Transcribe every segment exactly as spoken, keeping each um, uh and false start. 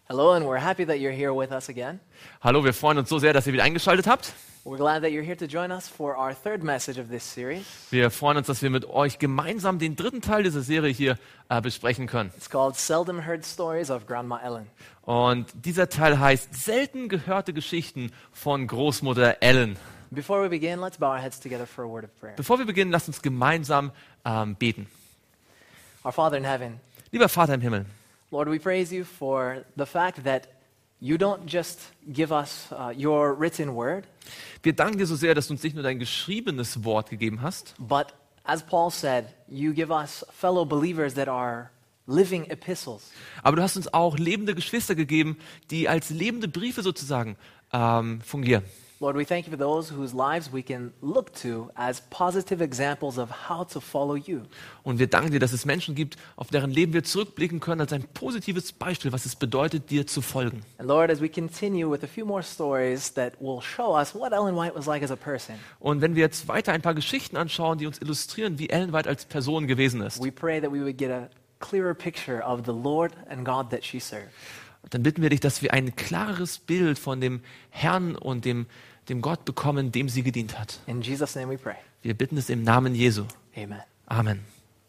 Hello, and we're happy that you're here with us again. Hallo, wir freuen uns so sehr, dass ihr wieder eingeschaltet habt. We're glad that you're here to join us for our third message of this series. Wir freuen uns, dass wir mit euch gemeinsam den dritten Teil dieser Serie hier äh, besprechen können. It's called Seldom Heard Stories of Grandma Ellen. Und dieser Teil heißt Selten gehörte Geschichten von Großmutter Ellen. Before we begin, let's bow our heads together for a word of prayer. Bevor wir beginnen, lasst uns gemeinsam ähm, beten. Our Father in heaven, Lieber Vater im Himmel, Lord, we praise you for the fact that you don't just give us uh, your written word, wir danken dir so sehr, dass du uns nicht nur dein geschriebenes Wort gegeben hast, but as Paul said, you give us fellow believers that are living epistles. aber du hast uns auch lebende Geschwister gegeben, die als lebende Briefe sozusagen ähm, fungieren. Lord, we thank you for those whose lives we can look to as positive examples of how to follow you. Und wir danken dir, dass es Menschen gibt, auf deren Leben wir zurückblicken können als ein positives Beispiel, was es bedeutet, dir zu folgen. And Lord, as we continue with a few more stories that will show us what Ellen White was like as a person, Und wenn wir jetzt weiter ein paar Geschichten anschauen, die uns illustrieren, wie Ellen White als Person gewesen ist, we pray that we would get a clearer picture of the Lord and God that she served. dann bitten wir dich, dass wir ein klares Bild von dem Herrn und dem, dem Gott bekommen, dem sie gedient hat. In Jesus' name we pray. Wir bitten es im Namen Jesu. Amen. Amen.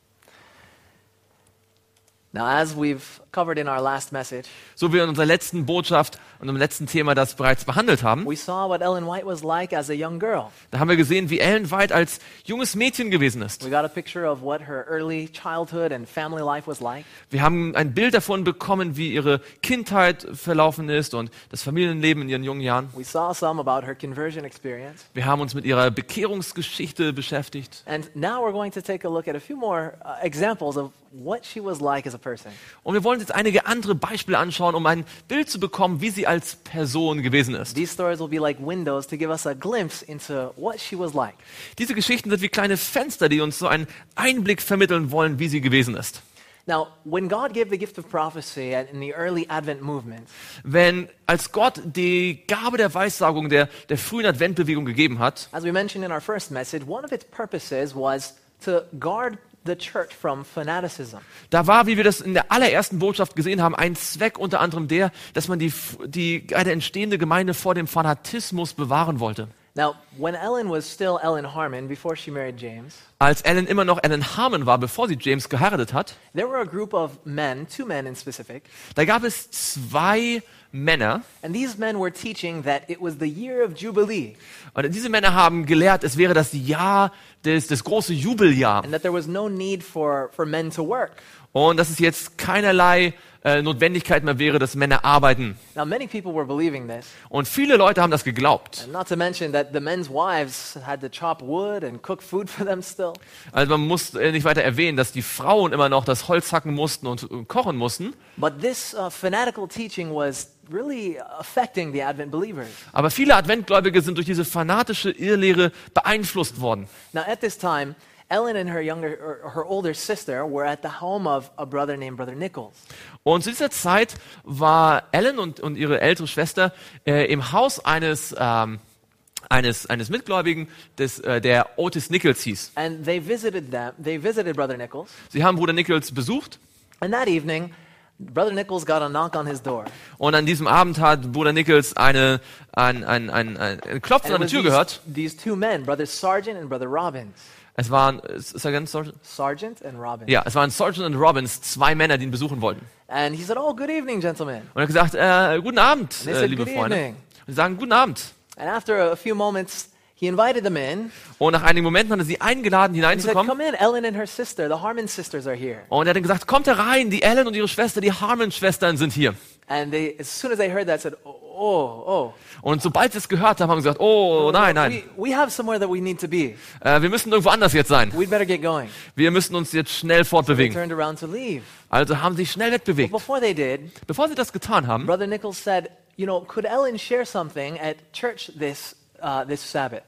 Now, as we've covered in our last message, So wie wir in unserer letzten Botschaft und im letzten Thema das bereits behandelt haben, we saw what Ellen White was like as a young girl. da haben wir gesehen, wie Ellen White als junges Mädchen gewesen ist. We got a picture of what her early childhood and family life was like. Wir haben ein Bild davon bekommen, wie ihre Kindheit verlaufen ist und das Familienleben in ihren jungen Jahren. We saw some about her conversion experience. Wir haben uns mit ihrer Bekehrungsgeschichte beschäftigt. And now we're going to take a look at a few more uh, examples of what she was like as a person. Und wir wollen jetzt einige andere Beispiele anschauen, um ein Bild zu bekommen, wie sie als Person gewesen ist. These stories will be like windows to give us a glimpse into what she was like. Diese Geschichten sind wie kleine Fenster, die uns so einen Einblick vermitteln wollen, wie sie gewesen ist. Now, when God gave the gift of prophecy at- in the early Advent movement, Wenn als Gott die Gabe der Weissagung der, der frühen Adventbewegung gegeben hat, as we mentioned in our first message, one of its purposes was to guard the church from fanaticism. da war, wie wir das in der allerersten Botschaft gesehen haben, ein Zweck unter anderem der, dass man die, die eine entstehende Gemeinde vor dem Fanatismus bewahren wollte. Now, when Ellen was still Ellen Harmon, before she married James, Als Ellen immer noch Ellen Harmon war, bevor sie James geheiratet hat, there were a group of men, two men in specific, da gab es zwei Männer, and these men were teaching that it was the year of Jubilee, und diese Männer haben gelehrt, es wäre das Jahr, des, das große Jubeljahr. and that there was no need for, for men to work. Und dass es jetzt keinerlei äh, Notwendigkeit mehr wäre, dass Männer arbeiten. Now, many people were believing this, Und viele Leute haben das geglaubt. and not to mention that the men's wives had to chop wood and cook food for them still. Also man muss äh, nicht weiter erwähnen, dass die Frauen immer noch das Holz hacken mussten und äh, kochen mussten. But this uh, fanatical teaching was really affecting the Advent believers. Aber viele Adventgläubige sind durch diese fanatische Irrlehre beeinflusst worden. Now, at this time, Ellen and her younger, or her older sister were at the home of a brother named Brother Nichols. Und zu dieser Zeit war Ellen und, und ihre ältere Schwester äh, im Haus eines, ähm, eines, eines Mitgläubigen, des, äh, der Otis Nichols hieß. And they visited them. They visited Brother Nichols. Sie haben Bruder Nichols besucht. And that evening, Brother Nichols got a knock on his door. Und an diesem Abend hat Bruder Nichols eine, ein, ein, ein, ein, ein Klopfen And an it der was Tür gehört. these, these two men, Brother Sergeant and Brother Robbins. Es waren, Sergeant, Sergeant? Sergeant and Robbins. Ja, es waren Sergeant und Robbins, zwei Männer, die ihn besuchen wollten. And he said, "Oh, good evening, gentlemen." Und er hat gesagt, äh, guten Abend, They äh, said, liebe "Good Freunde. evening." Und sie sagen, guten Abend. And after a few moments, he invited them in. Und nach einigen Momenten hat er sie eingeladen, And he said, hineinzukommen. "Come in. Ellen and her sister, the Harmon sisters, are here." Und er hat dann gesagt, kommt herein, die Ellen und ihre Schwester, die Harmon-Schwestern sind hier. And they, as soon as they heard that, said, "Oh, oh, oh. Und sobald sie es gehört haben, haben sie gesagt, oh, nein, nein, We, we have somewhere that we need to be. äh, wir müssen irgendwo anders jetzt sein. We'd better get going." Wir müssen uns jetzt schnell They fortbewegen. turned around to leave. Also haben sie sich schnell wegbewegt. Before they did, Bevor sie das getan haben, Brother Nichols said, "You know, could Ellen share something at church this uh, this Sabbath?"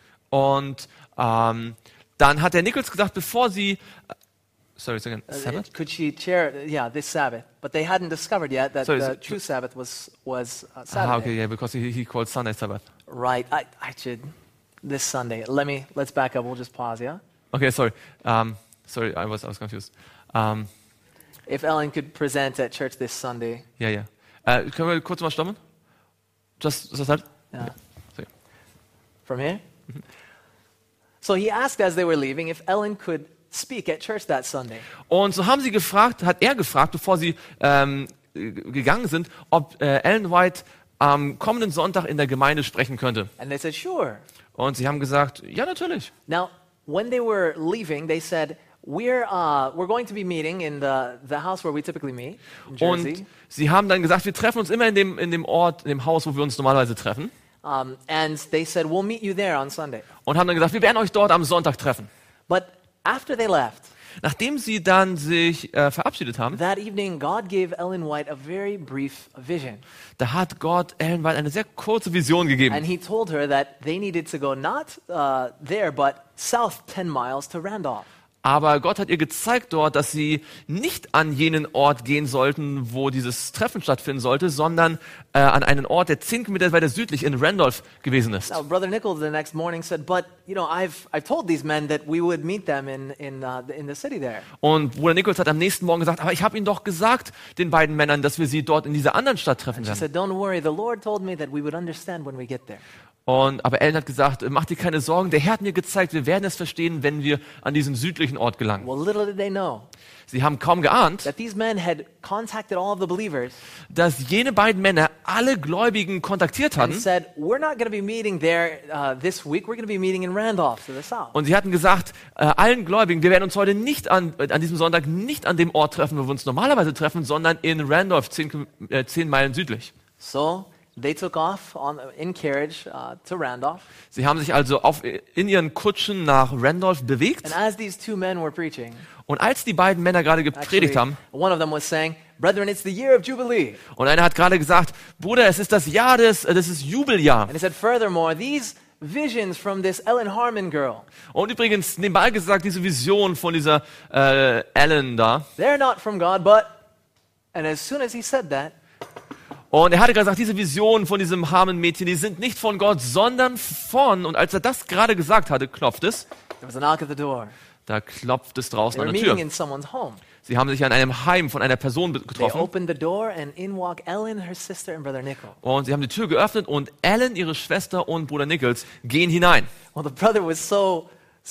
und ähm, dann hat der Nichols gesagt, bevor sie, äh, sorry, second, Uh, Sabbath? Could she share? Yeah, this Sabbath. But they hadn't discovered yet that Sorry, the so- true Sabbath was was uh, Ah, Saturday. okay, yeah, because he, he called Sunday Sabbath. Right. I I should this Sunday. Let me let's back up. We'll just pause. Yeah. Okay, sorry, um, sorry, I was I was confused. Um, If Ellen could present at church this Sunday. ja, ja. Äh, können wir kurz mal stoppen? Just, ist das halt? Yeah. Okay. From here? So he asked as they were leaving if Ellen could speak at church that Sunday. Und so haben sie gefragt, hat er gefragt, bevor sie ähm, gegangen sind, ob äh, Ellen White am kommenden Sonntag in der Gemeinde sprechen könnte. And they said, sure. Und sie haben gesagt, ja, natürlich. Now, when they were leaving, they said, we're, uh, we're going to be meeting in the, the house where we typically meet, in Jersey. Und sie haben dann gesagt, wir treffen uns immer in dem, in dem Ort, in dem Haus, wo wir uns normalerweise treffen. Um, and they said, we'll meet you there on Sunday. Und haben dann gesagt, wir werden euch dort am Sonntag treffen. But after they left, Nachdem sie dann sich äh, verabschiedet haben, that evening, God gave Ellen White a very brief vision. da hat Gott Ellen White eine sehr kurze Vision gegeben. And he told her that they needed to go not uh, there, but south ten miles to Randolph. Aber Gott hat ihr gezeigt dort, dass sie nicht an jenen Ort gehen sollten, wo dieses Treffen stattfinden sollte, sondern äh, an einen Ort, der zehn Kilometer weiter südlich in Randolph gewesen ist. Now, Brother Nichols the next morning said, but, you know, I've, I've told these men that we would meet them in, in, uh, in the city there. Und Bruder Nichols hat am nächsten Morgen gesagt, aber ich habe ihnen doch gesagt, den beiden Männern, dass wir sie dort in dieser anderen Stadt treffen She werden. said, don't worry, the Lord told me that we would understand when we get there. Und, aber Ellen hat gesagt, mach dir keine Sorgen, der Herr hat mir gezeigt, wir werden es verstehen, wenn wir an diesen südlichen Ort gelangen. Well, little did they know Sie haben kaum geahnt, that these men had contacted all of the believers dass jene beiden Männer alle Gläubigen kontaktiert and hatten. said, we're not going to be meeting there uh, this week, we're going to be meeting in Randolph to the south. Und sie hatten gesagt, äh, allen Gläubigen, wir werden uns heute nicht an, äh, an diesem Sonntag nicht an dem Ort treffen, wo wir uns normalerweise treffen, sondern in Randolph, zehn, Ki- äh, zehn Meilen südlich. So they took off on, in carriage uh, to Randolph. Sie haben sich also auf, in ihren Kutschen nach Randolph bewegt. And as these two men were preaching, Und als die beiden Männer gerade gepredigt actually, haben, one of them was saying, brethren, it's the year of Jubilee. und einer hat gerade gesagt, Bruder, es ist das Jahr des, äh, das ist Jubeljahr. And he said, furthermore, these visions from this Ellen Harmon girl, Und übrigens, nebenbei gesagt, diese Vision von dieser äh, Ellen da. they're not from God, but, and as soon as he said that, Und er hatte gerade gesagt, diese Vision von diesem Harmon-Mädchen, die sind nicht von Gott, sondern von, und als er das gerade gesagt hatte, klopft es, there was a knock at the door. da klopft es draußen They an were der meeting Tür. in someone's home. Sie haben sich an einem Heim von einer Person be- They getroffen opened the door, and in walk Ellen, her sister, and Brother Nickel. und sie haben die Tür geöffnet und Ellen, ihre Schwester und Bruder Nichols gehen hinein. Well, the brother was so,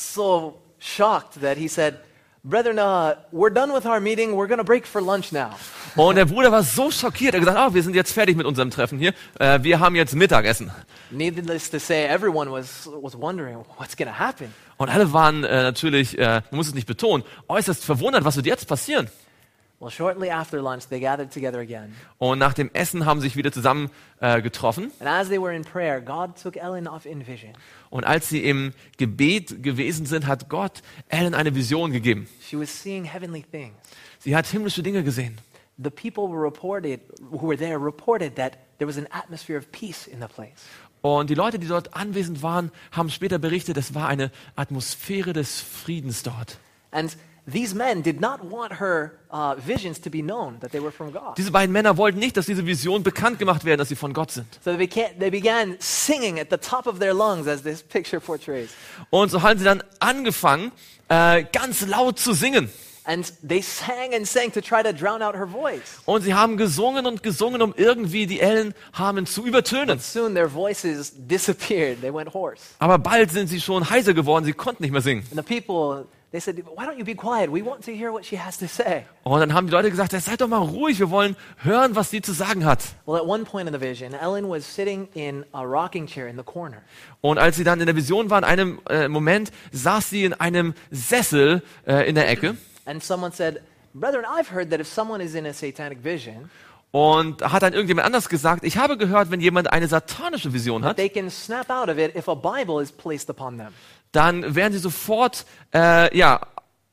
so shocked that he said, brethren, uh, we're done with our meeting. We're going to break for lunch now. Und der Bruder war so schockiert, er hat gesagt, ah, wir sind jetzt fertig mit unserem Treffen hier, äh, wir haben jetzt Mittagessen. Needless to say, everyone was, was wondering, what's going to happen? Und alle waren äh, natürlich, äh, man muss es nicht betonen, äußerst verwundert, was wird jetzt passieren. Well, shortly after lunch, they gathered together again. Und nach dem Essen haben sie sich wieder zusammen äh, getroffen. And as they were in prayer, God took Ellen off in vision. Und als sie im Gebet gewesen sind, hat Gott Ellen eine Vision gegeben. She was seeing heavenly things. Sie hat himmlische Dinge gesehen. The people were reported, who were there reported that there was an atmosphere of peace in the place. Und die Leute, die dort anwesend waren, haben später berichtet, es war eine Atmosphäre des Friedens dort. And these men did not want her uh, visions to be known, that they were from God. Diese beiden Männer wollten nicht, dass diese Vision bekannt gemacht werden, dass sie von Gott sind. So they began, they began singing at the top of their lungs, as this picture portrays. Und so haben sie dann angefangen, äh, ganz laut zu singen. And they sang and sang to try to drown out her voice. Und sie haben gesungen und gesungen, um irgendwie die Ellen Harmon zu übertönen. Soon their voices disappeared. They went hoarse. Aber bald sind sie schon heiser geworden, sie konnten nicht mehr singen. And the people, they said, why don't you be quiet? We want to hear what she has to say. Und dann haben die Leute gesagt, seid doch mal ruhig, wir wollen hören, was sie zu sagen hat. Well, at one point in the vision, Ellen was sitting in a rocking chair in the corner. Und als sie dann in der Vision war, in einem äh, Moment, saß sie in einem Sessel äh, in der Ecke. And someone said, brethren, I've heard that if someone is in a satanic vision, Und hat dann irgendjemand anders gesagt, ich habe gehört, wenn jemand eine satanische Vision hat, they can snap out of it if a Bible is placed upon them. dann werden sie sofort äh, ja,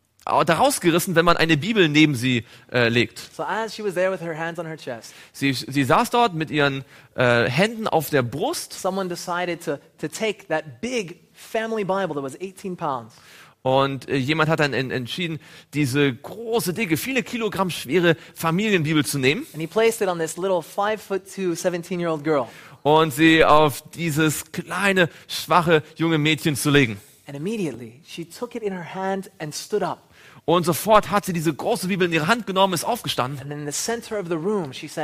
daraus gerissen, wenn man eine Bibel neben sie äh, legt. So as she was there with her hands on her chest, Sie, sie saß dort mit ihren äh, Händen auf der Brust someone decided to, to take that big family Bible that was eighteen pounds. und äh, jemand hat dann en, entschieden, diese große, dicke, viele Kilogramm schwere Familienbibel zu nehmen And he placed it on this little five foot two, seventeen-year-old girl. und sie auf dieses kleine, schwache junge Mädchen zu legen. And immediately, she took it in her hand and stood up. Und sofort hat sie diese große Bibel in ihre Hand genommen, ist aufgestanden. And in the center of the room, she said,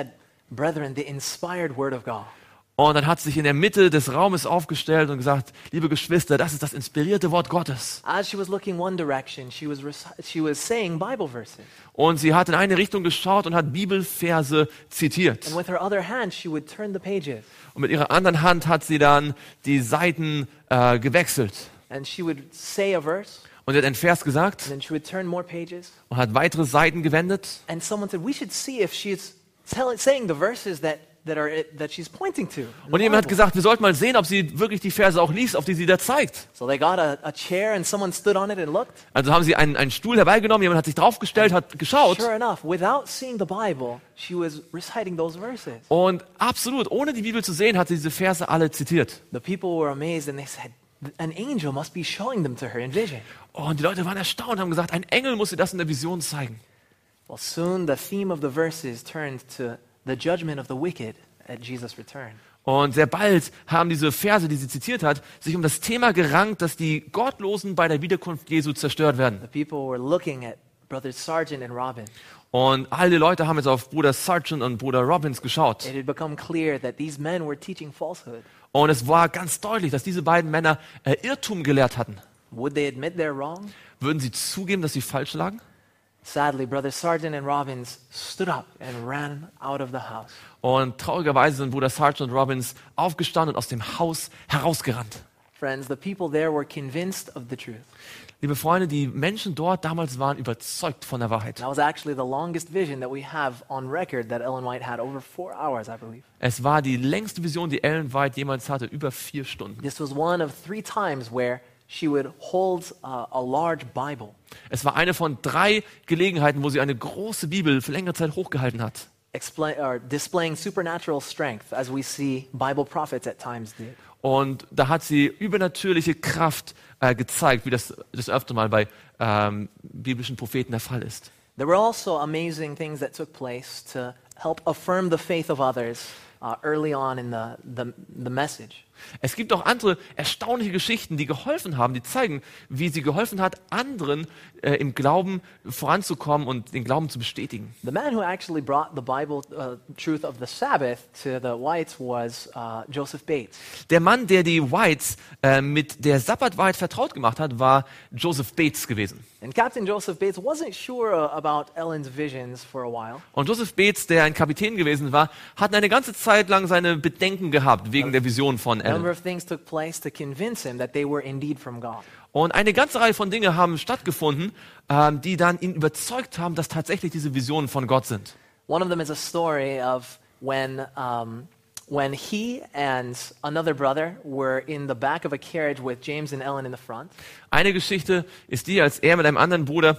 Brethren, the inspired word of God. Und dann hat sie sich in der Mitte des Raumes aufgestellt und gesagt, liebe Geschwister, das ist das inspirierte Wort Gottes. As she was looking one direction, she was reci- she was saying Bible verses. Und sie hat in eine Richtung geschaut und hat Bibelverse zitiert. And with her other hand, she would turn the pages. Und mit ihrer anderen Hand hat sie dann die Seiten äh, gewechselt. And she would say a verse, Und sie hat einen Vers gesagt and then she would turn more pages. und hat weitere Seiten gewendet. And someone said, we should see if she's tell- saying the verses that, that, are, that she's pointing to. in the Und jemand hat Bible. gesagt, wir sollten mal sehen, ob sie wirklich die Verse auch liest, auf die sie da zeigt. So they got a, a chair and someone stood on it and looked. Also haben sie einen, einen Stuhl herbeigenommen, jemand hat sich draufgestellt, hat geschaut. Sure enough, without seeing the Bible, she was reciting those verses. Und absolut, ohne die Bibel zu sehen, hat sie diese Verse alle zitiert. The people were amazed and they said, an angel must be showing them to her in vision. Und die Leute waren erstaunt, haben gesagt, ein Engel muss ihr das in der Vision zeigen. Well, soon the theme of the verses turned to the judgment of the wicked at Jesus' return. Und sehr bald haben diese Verse, die sie zitiert hat, sich um das Thema gerankt, dass die Gottlosen bei der Wiederkunft Jesu zerstört werden. The people were looking at Brother Sargent and Robin. Und all die Leute haben jetzt auf Bruder Sargent und Bruder Robbins geschaut. It had become clear that these men were teaching falsehood. Und es war ganz deutlich, dass diese beiden Männer äh, Irrtum gelehrt hatten. Would they admit they're wrong? Würden sie zugeben, dass sie falsch lagen? Sadly, Brother Sargent and Robbins stood up and ran out of the house. Und traurigerweise sind Bruder Sargent und Robbins aufgestanden und aus dem Haus herausgerannt. Friends, the people there were convinced of the truth. Liebe Freunde, die Menschen dort damals waren überzeugt von der Wahrheit. That was actually the longest vision that we have on record that Ellen White had, over four hours, I believe. Es war die längste Vision, die Ellen White jemals hatte, über vier Stunden. This was one of three times where she would hold uh, a large Bible. Es war eine von drei Gelegenheiten, wo sie eine große Bibel für längere Zeit hochgehalten hat. Explain, or displaying supernatural strength, as we see Bible prophets at times did. Und da hat sie übernatürliche Kraft äh, gezeigt, wie das das öfter mal bei ähm, biblischen Propheten der Fall ist. There were also amazing things that took place to help affirm the faith of others uh, early on in the, the, the message. Es gibt auch andere erstaunliche Geschichten, die geholfen haben, die zeigen, wie sie geholfen hat, anderen äh, im Glauben voranzukommen und den Glauben zu bestätigen. The man who actually brought the Bible uh, truth of the Sabbath to the Whites was uh, Joseph Bates. Der Mann, der die Whites äh, mit der Sabbatwahrheit vertraut gemacht hat, war Joseph Bates gewesen. And Captain Joseph Bates wasn't sure uh, about Ellen's visions for a while. Und Joseph Bates, der ein Kapitän gewesen war, hat eine ganze Zeit lang seine Bedenken gehabt wegen der Vision von A number Ellen. of things took place to convince him that they were indeed from God. Und eine ganze Reihe von Dingen haben stattgefunden, ähm, die dann ihn überzeugt haben, dass tatsächlich diese Visionen von Gott sind. One of them is a story of when, um, when he and another brother were in the back of a carriage with James and Ellen in the front. Eine Geschichte ist die, als er mit einem anderen Bruder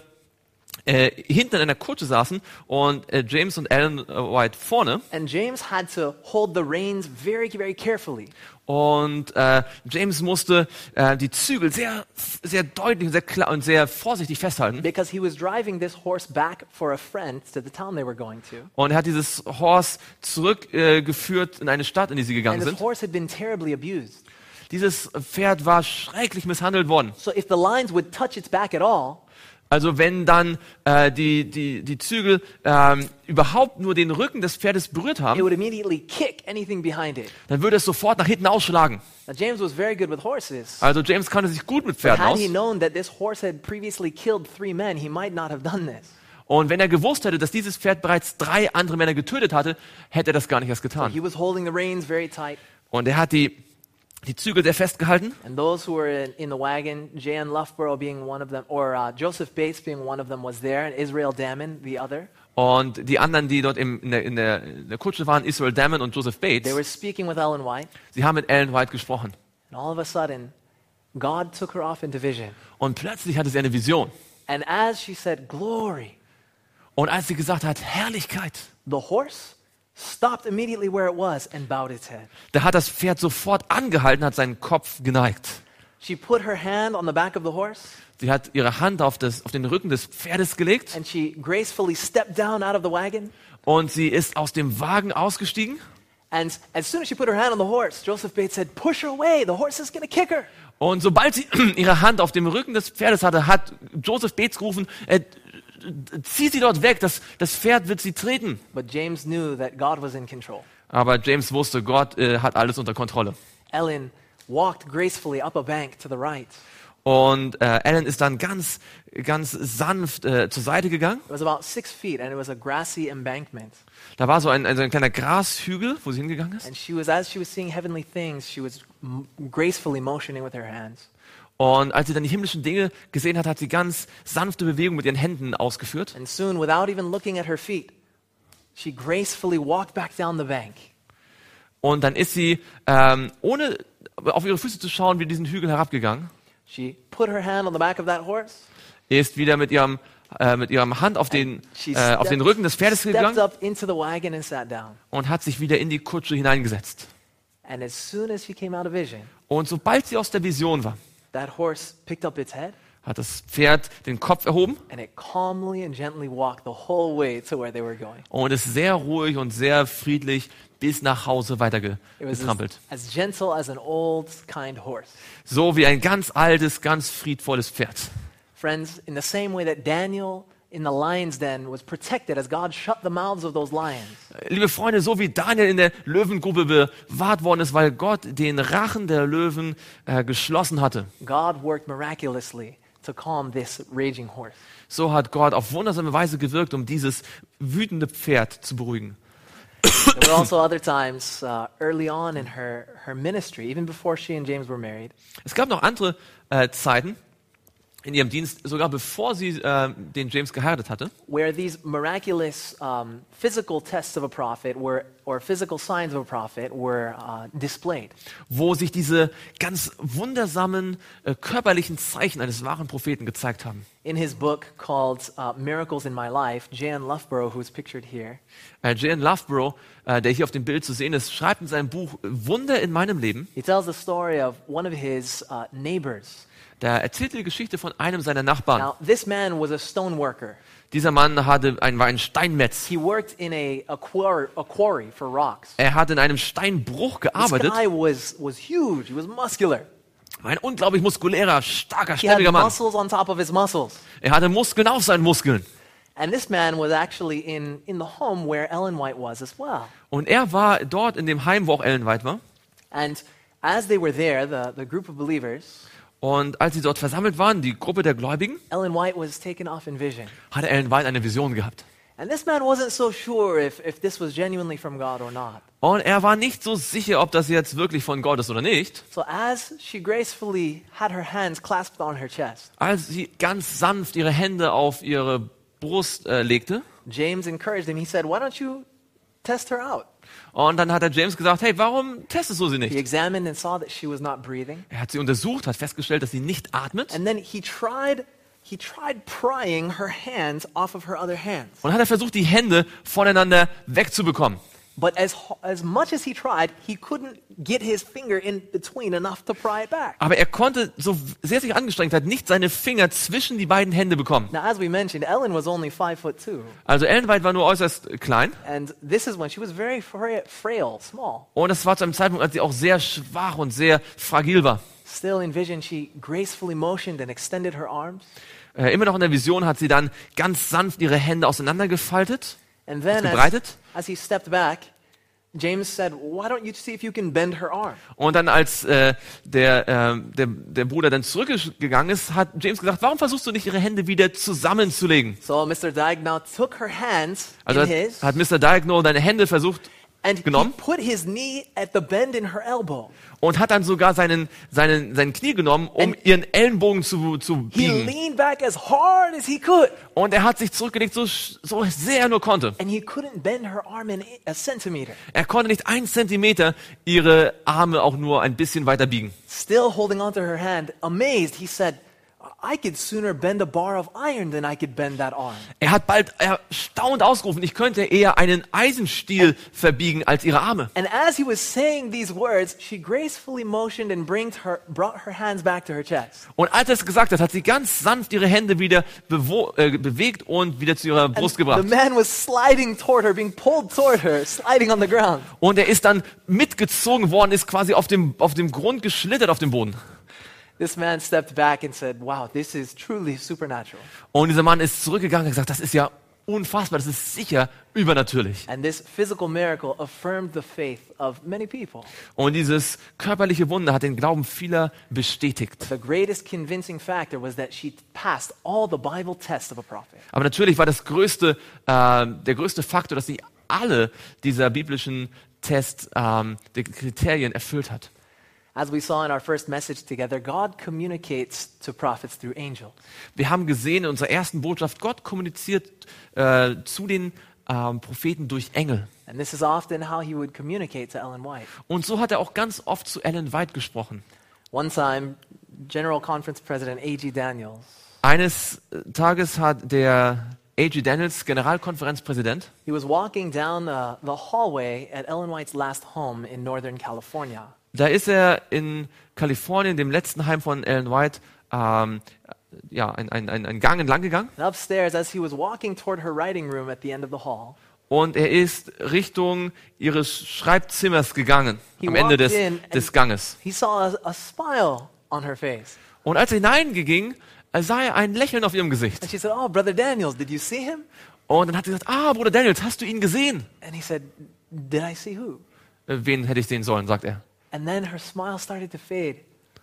äh, hinten in einer Kutsche saßen und äh, James und Ellen äh, White vorne. And James had to hold the reins very, very carefully. Und äh, James musste äh, die Zügel sehr, sehr deutlich, sehr klar und sehr vorsichtig festhalten. Because he was driving this horse back for a friend to the town they were going to. Und er hat dieses Horse zurückgeführt äh, geführt in eine Stadt, in die sie gegangen And this sind. horse had been terribly abused. Dieses Pferd war schrecklich misshandelt worden. So if the lines would touch its back at all, Also wenn dann äh, die, die, die Zügel ähm, überhaupt nur den Rücken des Pferdes berührt it haben, would immediately kick anything behind it. dann würde es sofort nach hinten ausschlagen. Now, James was very good with horses. Also James kannte sich gut mit But Pferden had aus. he known that this horse had previously killed three men, he might not have done this. Und wenn er gewusst hätte, dass dieses Pferd bereits drei andere Männer getötet hatte, hätte er das gar nicht erst He getan. was holding the reins very tight. Und er hat die, die Zügel sehr festgehalten. And those who were in, in the wagon, J N Loughborough being one of them, or uh, Joseph Bates being one of them, was there, and Israel Damon the other. Und die anderen, die dort im, in, der, in, der, in der Kutsche waren, Israel Damon und Joseph They Bates, were speaking with Ellen White, sie haben mit Ellen White gesprochen. and all of a sudden, God took her off into vision. Und plötzlich hatte sie eine Vision. And as she said, glory, Und als sie gesagt hat, Herrlichkeit, the horse stopped immediately where it was and bowed its head. da hat das Pferd sofort angehalten, hat seinen Kopf geneigt. She put her hand on the back of the horse, Sie hat ihre Hand auf, das, auf den Rücken des Pferdes gelegt and she gracefully stepped down out of the wagon. und sie ist aus dem Wagen ausgestiegen. And as soon as she put her hand on the horse, Joseph Bates said, push her away, the horse is going to kick her. Und sobald sie ihre Hand auf dem Rücken des Pferdes hatte, hat Joseph Bates gerufen, äh, zieh sie dort weg, das, das Pferd wird sie treten. But James knew that God was in control. Aber James wusste, Gott äh, hat alles unter Kontrolle. Ellen walked gracefully up a bank to the right. Und äh, Ellen ist dann ganz, ganz sanft äh, zur Seite gegangen. It was about six feet and it was a grassy embankment. Da war so ein, ein, so ein kleiner Grashügel, wo sie hingegangen ist. And she was, as she was seeing heavenly things, she was m- gracefully motioning with her hands. Und als sie dann die himmlischen Dinge gesehen hat, hat sie ganz sanfte Bewegungen mit ihren Händen ausgeführt. And soon, without even looking at her feet, she gracefully walked back down the bank. Und dann ist sie, ähm, ohne auf ihre Füße zu schauen, wieder diesen Hügel herabgegangen. She put her hand on the back of that horse. Ist wieder mit ihrem, äh, mit ihrem Hand auf den, She äh, auf den Rücken des Pferdes stepped gegangen up into the wagon and sat down. und hat sich wieder in die Kutsche hineingesetzt. And as soon as she came out of vision, Und sobald sie aus der Vision war, that horse picked up its head hat das Pferd den Kopf erhoben and it calmly and gently walked the whole way to where they were going. und ist sehr ruhig und sehr friedlich bis nach Hause It was as, weitergetrampelt. as gentle as an old, kind horse. So wie ein ganz altes, ganz friedvolles Pferd. Friends, in the same way that Daniel in the lion's den was protected as God shut the mouths of those lions, Liebe Freunde, so wie Daniel in der Löwengrube bewahrt worden ist, weil Gott den Rachen der Löwen äh, geschlossen hatte, God worked miraculously to calm this raging horse. so hat Gott auf wundersame Weise gewirkt, um dieses wütende Pferd zu beruhigen. There were also other times uh, early on in her, her ministry, even before she and James were married, Es gab noch andere äh, Zeiten in ihrem Dienst, sogar bevor sie äh, den James geheiratet hatte, where these miraculous um, physical tests of a prophet were, or physical signs of a prophet were uh, displayed. wo sich diese ganz wundersamen äh, körperlichen Zeichen eines wahren Propheten gezeigt haben. In his book called uh, Miracles in My Life, Jan Loughborough, who is pictured here, Äh, J N Loughborough, äh, der hier auf dem Bild zu sehen ist, schreibt in seinem Buch Wunder in meinem Leben, he tells the story of one of his uh, neighbors. da erzählt er die Geschichte von einem seiner Nachbarn. Now, this man was a stone worker. Dieser Mann hatte ein, war ein Steinmetz. He worked in a, a, quarry, a quarry for rocks. Er hat in einem Steinbruch This gearbeitet. guy was, was huge. He was muscular. Ein unglaublich muskulärer, starker, He had stämmiger Mann. muscles on top of his muscles. Er hatte Muskeln auf seinen Muskeln. And this man was actually in, in the home where Ellen White was as well. Und er war dort in dem Heim, wo auch Ellen White war. And as they were there, the, the group of believers, Und als sie dort versammelt waren, die Gruppe der Gläubigen, Ellen White was taken off in vision. hatte Ellen White eine Vision gehabt. And this man wasn't so sure if, if this was genuinely from God or not. Und er war nicht so sicher, ob das jetzt wirklich von Gott ist oder nicht. So as she gracefully had her hands clasped on her chest, Als sie ganz sanft ihre Hände auf ihre Brust äh, legte. James encouraged him. He said, why don't you test her out? Und dann hat der James gesagt, hey, warum testest du sie He nicht? examined and saw that she was not breathing. Er hat sie untersucht, hat festgestellt, dass sie nicht atmet. And then he tried, he tried prying her hands off of her other hands. Und hat er versucht, die Hände voneinander wegzubekommen. But as, as much as he tried, he couldn't get his finger in between enough to pry it back. Aber er konnte, so sehr sich angestrengt hat, nicht seine Finger zwischen die beiden Hände bekommen. Now, as we mentioned, Ellen was only five foot two. Also Ellen White war nur äußerst klein. And this is when she was very fra- frail, small. Und es war zu einem Zeitpunkt, als sie auch sehr schwach und sehr fragil war. Still in vision, she gracefully motioned and extended her arms. Äh, immer noch in der Vision hat sie dann ganz sanft ihre Hände auseinandergefaltet. And then, as, Gebreitet. as he stepped back, James said, why don't you see if you can bend her arm? Und dann, als äh, der, äh, der, der Bruder dann zurückgegangen ist, hat James gesagt, warum versuchst du nicht, ihre Hände wieder zusammenzulegen? So Mister Diagnau took her hands Also in hat, his, hat Mister Diagnol deine Hände versucht and he genommen put his knee at the bend in her elbow. und hat dann sogar seinen, seinen, seinen Knie genommen, um And ihren Ellenbogen zu, zu He biegen. leaned back as hard as he could, Und er hat sich zurückgelegt, so, sch- so sehr er nur konnte. and he couldn't bend her arm in a centimeter. Er konnte nicht einen Zentimeter ihre Arme auch nur ein bisschen weiter biegen. Still holding onto her hand, amazed, he said, I could sooner bend a bar of iron than I could bend that arm. Er hat bald erstaunt ausgerufen, ich könnte eher einen Eisenstiel verbiegen als ihre Arme. And as he was saying these words, she gracefully motioned and bringed her, brought her hands back to her chest. Und als er es gesagt hat, hat sie ganz sanft ihre Hände wieder bewo- äh, bewegt und wieder zu ihrer And Brust the gebracht. man was sliding toward her, being pulled toward her, sliding on the ground. Und er ist dann mitgezogen worden, ist quasi auf dem, auf dem Grund geschlittert auf dem Boden. This man stepped back and said, wow, this is truly supernatural. Und dieser Mann ist zurückgegangen und gesagt, das ist ja unfassbar, das ist sicher übernatürlich. And this physical miracle affirmed the faith of many people. Und dieses körperliche Wunder hat den Glauben vieler bestätigt. The greatest convincing factor was that she passed all the Bible tests of a prophet. Aber natürlich war das größte, äh, der größte Faktor, dass sie alle dieser biblischen Tests, ähm, die Kriterien erfüllt hat. As we saw in our first message together, God communicates to prophets through angels. Wir haben gesehen in unserer ersten Botschaft, Gott kommuniziert äh, zu den ähm, Propheten durch Engel. And this is often how he would communicate to Ellen White. Und so hat er auch ganz oft zu Ellen White gesprochen. One time, General Conference President A G Daniels Eines Tages hat der A G Daniels, Generalkonferenzpräsident, he was walking down uh, the hallway at Ellen White's last home in Northern California. da ist er in Kalifornien, dem letzten Heim von Ellen White, ähm, ja, ein, ein, ein, ein Gang entlang gegangen. And upstairs, as he was walking toward her writing room at the end of the hall, Und er ist Richtung ihres Schreibzimmers gegangen, He am Ende walked des, in and- des Ganges. he saw a, a smile on her face. Und als er hineinging, sah er ein Lächeln auf ihrem Gesicht. And she said, "Oh, Brother Daniels, did you see him?" Und dann hat sie gesagt, ah, Bruder Daniels, hast du ihn gesehen? And he said, "Did I see who?" Äh, Wen hätte ich sehen sollen, sagt er. And then her smile started to fade.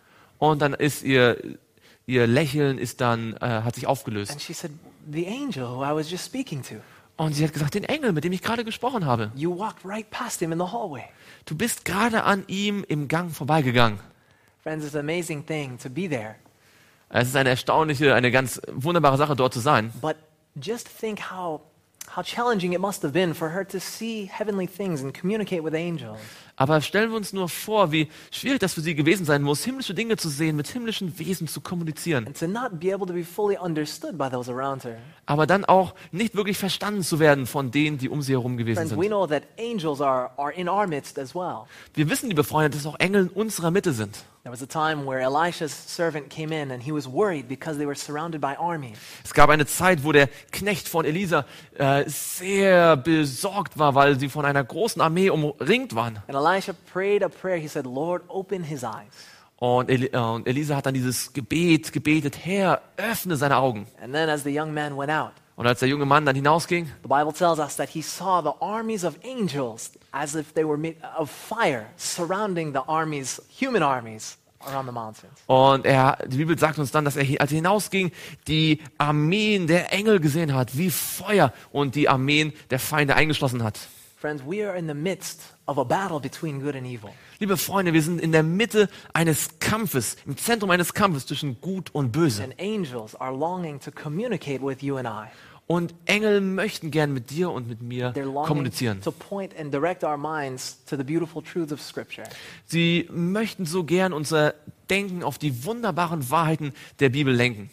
Und dann ist ihr, ihr Lächeln ist dann, äh, hat sich aufgelöst. And she said, "The angel who I was just speaking to. Und sie hat gesagt, den Engel, mit dem ich gerade gesprochen habe. You walked right past him in the hallway." Du bist gerade an ihm im Gang vorbeigegangen. Friends, it's an amazing thing to be there. Es ist eine erstaunliche, eine ganz wunderbare Sache, dort zu sein. But just think how how challenging it must have been for her to see heavenly things and communicate with angels. Aber stellen wir uns nur vor, wie schwierig das für sie gewesen sein muss, himmlische Dinge zu sehen, mit himmlischen Wesen zu kommunizieren. And to not be able to be fully understood by those around her. Aber dann auch nicht wirklich verstanden zu werden von denen, die um sie herum gewesen Friends, we sind. know that angels are, are in our midst as well. Wir wissen, liebe Freunde, dass auch Engel in unserer Mitte sind. There was a time where Elisha's servant came in and he was worried because they were surrounded by armies. Es gab eine Zeit, wo der Knecht von Elisa äh, sehr besorgt war, weil sie von einer großen Armee umringt waren. And Elisha prayed a prayer. He said, "Lord, open his eyes." Und, Eli äh, und Elisa hat dann dieses Gebet gebetet, Herr, öffne seine Augen. And then as the young man went out, Und als der junge Mann dann hinausging, the Bible tells us that he saw the armies of angels as if they were made of fire surrounding the armies, human armies around the mountains. und er, die Bibel sagt uns dann, dass er, als er hinausging, die Armeen der Engel gesehen hat, wie Feuer, und die Armeen der Feinde eingeschlossen hat. Friends, we are in the midst of a battle between good and evil. Liebe Freunde, wir sind in der Mitte eines Kampfes, im Zentrum eines Kampfes zwischen Gut und Böse. And angels are longing to communicate with you and I. Und Engel möchten gern mit dir und mit mir They're longing kommunizieren. to point and direct our minds to the beautiful truths of Scripture. Sie möchten so gern unser Denken auf die wunderbaren Wahrheiten der Bibel lenken.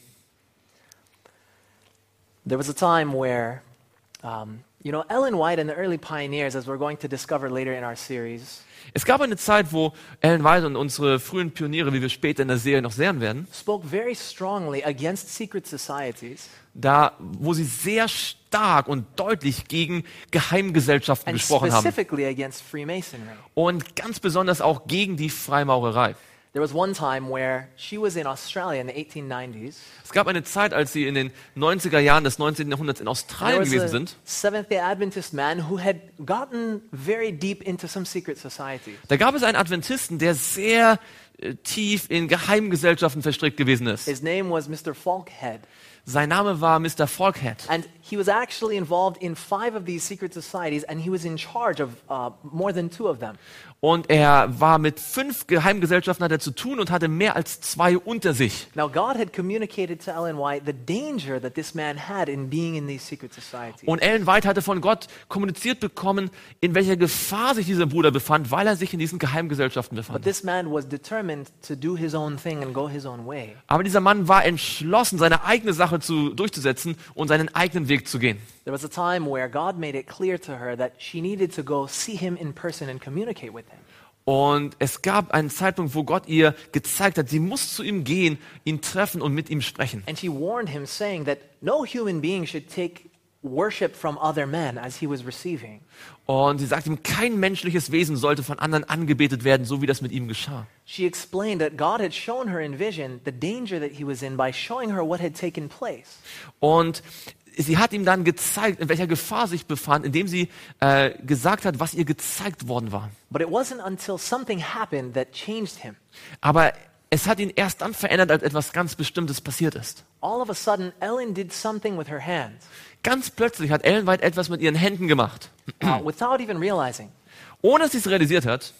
There was a time where, um, you know, Ellen White and the early pioneers, as we're going to discover later in our series, Es gab eine Zeit, wo Ellen White und unsere frühen Pioniere, wie wir später in der Serie noch sehen werden, spoke very strongly against secret societies da, wo sie sehr stark und deutlich gegen Geheimgesellschaften and gesprochen haben specifically against Freemasonry. und ganz besonders auch gegen die Freimaurerei. There was one time where she was in Australia in the eighteen nineties. Es gab eine Zeit, als sie in den neunziger Jahren des neunzehnten Jahrhunderts in There Australien was gewesen a sind. Seventh-day Adventist man who had gotten very deep into some secret societies. Da gab es einen Adventisten, der sehr äh, tief in Geheimgesellschaften verstrickt gewesen ist. His name was Mister Falkhead. Sein Name war Mister Falkhead. And he was actually involved in five of these secret societies, and he was in charge of uh, more than two of them. Und er war mit fünf Geheimgesellschaften hat er zu tun und hatte mehr als zwei unter sich. Now, God had communicated to Ellen White the danger that this man had in being in these secret societies. Und Ellen White hatte von Gott kommuniziert bekommen, in welcher Gefahr sich dieser Bruder befand, weil er sich in diesen Geheimgesellschaften But befand. this man was determined to do his own thing and go his own way. Aber dieser Mann war entschlossen, seine eigene Sache zu, durchzusetzen und seinen eigenen Weg zu gehen. There was a time where God made it clear to her that she needed to go see him in person and communicate with him. Und es gab einen Zeitpunkt, wo Gott ihr gezeigt hat, sie muss zu ihm gehen, ihn treffen und mit ihm sprechen. And she warned him, saying that no human being should take worship from other men as he was receiving. Und sie sagt ihm, kein menschliches Wesen sollte von anderen angebetet werden, so wie das mit ihm geschah. She explained that God had shown her in vision the danger that he was in by showing her what had taken place. Und sie hat ihm dann gezeigt, in welcher Gefahr sich befand, indem sie äh, gesagt hat, was ihr gezeigt worden war. But it wasn't until something happened that changed him. Aber es hat ihn erst dann verändert, als etwas ganz Bestimmtes passiert ist. All of a sudden, Ellen did something with her hands Ganz plötzlich hat Ellen White etwas mit ihren Händen gemacht, uh, without even realizing. ohne dass sie es realisiert hat.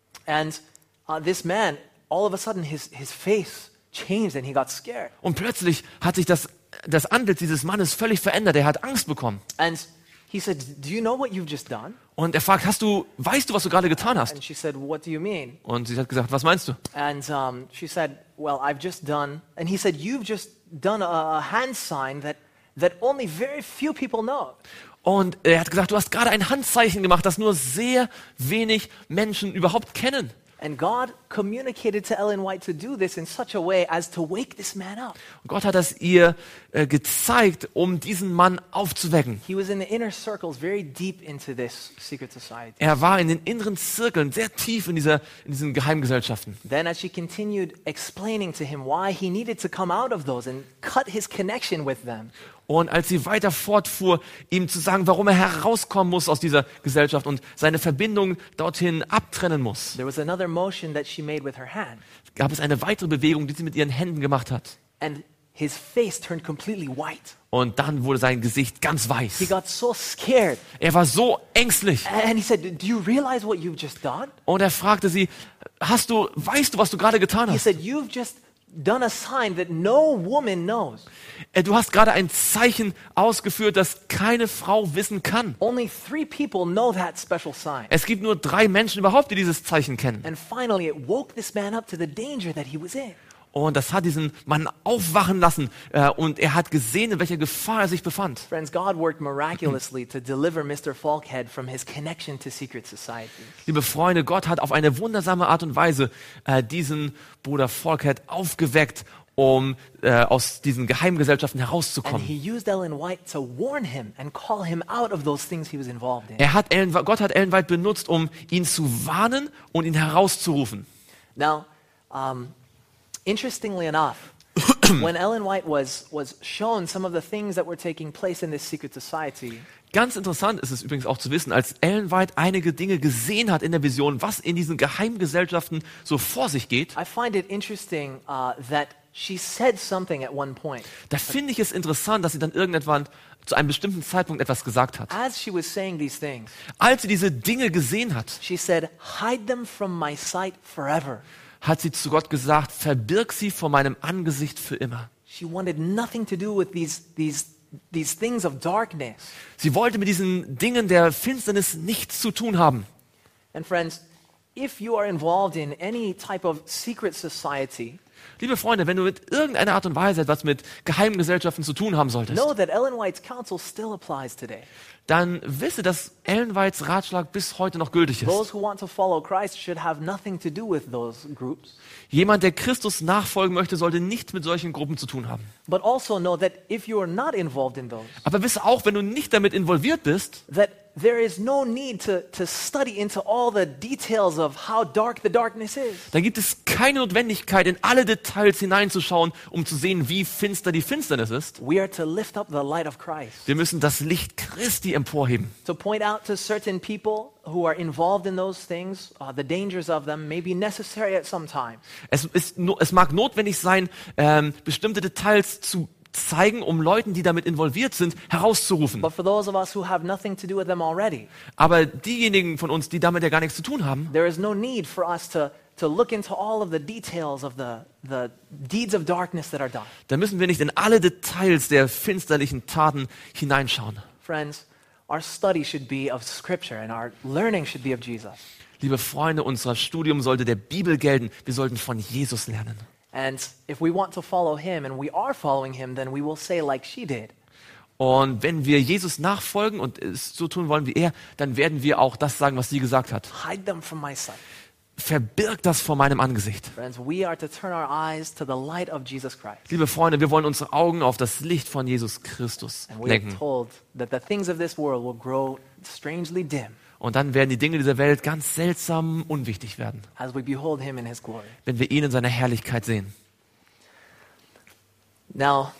And uh, this man, all of a sudden, his, his face changed and he got scared. Und plötzlich hat sich das, das Antlitz dieses Mannes völlig verändert. Er hat Angst bekommen. And he said, "Do you know what you've just done?" Und er fragt, hast du, weißt du, was du gerade getan hast? And she said, "What do you mean?" Und sie hat gesagt, was meinst du? And um, she said, "Well, I've just done," and he said, "You've just done a, a hand sign that, that only very few people know." Und er hat gesagt, du hast gerade ein Handzeichen gemacht, das nur sehr wenig Menschen überhaupt kennen. And God communicated to Ellen White to do this in such a way as to wake this man up. Und Gott hat das ihr äh, gezeigt, um diesen Mann aufzuwecken. He was in the inner circles, very deep into this secret society. Er war in den inneren Zirkeln, sehr tief in, dieser, in diesen Geheimgesellschaften. Then as she continued explaining to him why he needed to come out of those and cut his connection with them, Und als sie weiter fortfuhr, ihm zu sagen, warum er herauskommen muss aus dieser Gesellschaft und seine Verbindung dorthin abtrennen muss, there was another motion that she made with her hand. gab es eine weitere Bewegung, die sie mit ihren Händen gemacht hat. And his face turned completely white. Und dann wurde sein Gesicht ganz He weiß. got so scared. Er war so ängstlich. And he said, "Do you realize what you've just done?" Und er fragte sie, hast du, weißt du, was du gerade getan He hast? said, "You've just done a sign that no woman knows. Äh, Du hast gerade ein Zeichen ausgeführt, das keine Frau wissen kann. Only three people know that special sign." Es gibt nur drei Menschen überhaupt, die dieses Zeichen kennen. And finally, it woke this man up to the danger that he was in. Und das hat diesen Mann aufwachen lassen. äh, Und er hat gesehen, in welcher Gefahr er sich befand. Friends, God worked miraculously to deliver Mister Falkhead from his connection to secret societies. Liebe Freunde, Gott hat auf eine wundersame Art und Weise äh, diesen Bruder Falkhead aufgeweckt, um äh, aus diesen Geheimgesellschaften And herauszukommen. he used Ellen White to warn him and call him out of those things he was involved in. Er hat Ellen, Gott hat Ellen White benutzt, um ihn zu warnen und ihn herauszurufen. Now, um, interestingly enough, when Ellen White was, was shown some of the things that were taking place in this secret society, Ganz interessant ist es übrigens auch zu wissen, als Ellen White einige Dinge gesehen hat in der Vision, was in diesen Geheimgesellschaften so vor sich geht, I find it interesting uh, that she said something at one point. da finde ich es interessant, dass sie dann irgendwann zu einem bestimmten Zeitpunkt etwas gesagt hat. As she was saying these things, Als sie diese Dinge gesehen hat, she said, "Hide them from my sight forever." hat sie zu Gott gesagt, verbirg sie vor meinem Angesicht für immer. She wanted nothing to do with these, these, these things of darkness. Sie wollte mit diesen Dingen der Finsternis nichts zu tun haben. And friends, if you are involved in any type of secret society, Liebe Freunde, wenn du mit irgendeiner Art und Weise etwas mit Geheimgesellschaften zu tun haben solltest, know that Ellen White's counsel still applies today. dann wisse, dass Ellen Whites Ratschlag bis heute noch gültig ist. Those who want to follow Christ should have nothing to do with those groups. Jemand, der Christus nachfolgen möchte, sollte nichts mit solchen Gruppen zu tun haben. But also know that if you are not involved in those, Aber wisse auch, wenn du nicht damit involviert bist, that there is no need to, to study into all the details of how dark the darkness is. dann gibt es keine Notwendigkeit, in alle Details hineinzuschauen, um zu sehen, wie finster die Finsternis ist. We are to lift up the light of Christ. Wir müssen das Licht Christi emporheben. To point out to certain people who are involved in those things, uh, the dangers of them may be necessary at some time. Es, ist, no- es mag notwendig sein, ähm, bestimmte Details zu zeigen, um Leuten, die damit involviert sind, herauszurufen. But for those of us who have nothing to do with them already, Aber diejenigen von uns, die damit ja gar nichts zu tun haben, there is no need for us to, to look into all of the details of the, the deeds of darkness that are done. da müssen wir nicht in alle Details der finsterlichen Taten hineinschauen. Friends, our study should be of Scripture and our learning should be of Jesus. Liebe Freunde, unser Studium sollte der Bibel gelten. Wir sollten von Jesus lernen. And if we want to follow him and we are following him, then we will say like she did. Und wenn wir Jesus nachfolgen und es so tun wollen wie er, dann werden wir auch das sagen, was sie gesagt hat. Hide them from my sight. verbirg das vor meinem Angesicht. Friends, we are to turn our eyes to the light of Jesus Christ. Liebe Freunde, wir wollen unsere Augen auf das Licht von Jesus Christus And we are lenken. told that the things of this world will grow strangely dim Und dann werden die Dinge dieser Welt ganz seltsam unwichtig werden, as we behold him in his glory. wenn wir ihn in seiner Herrlichkeit sehen. Now,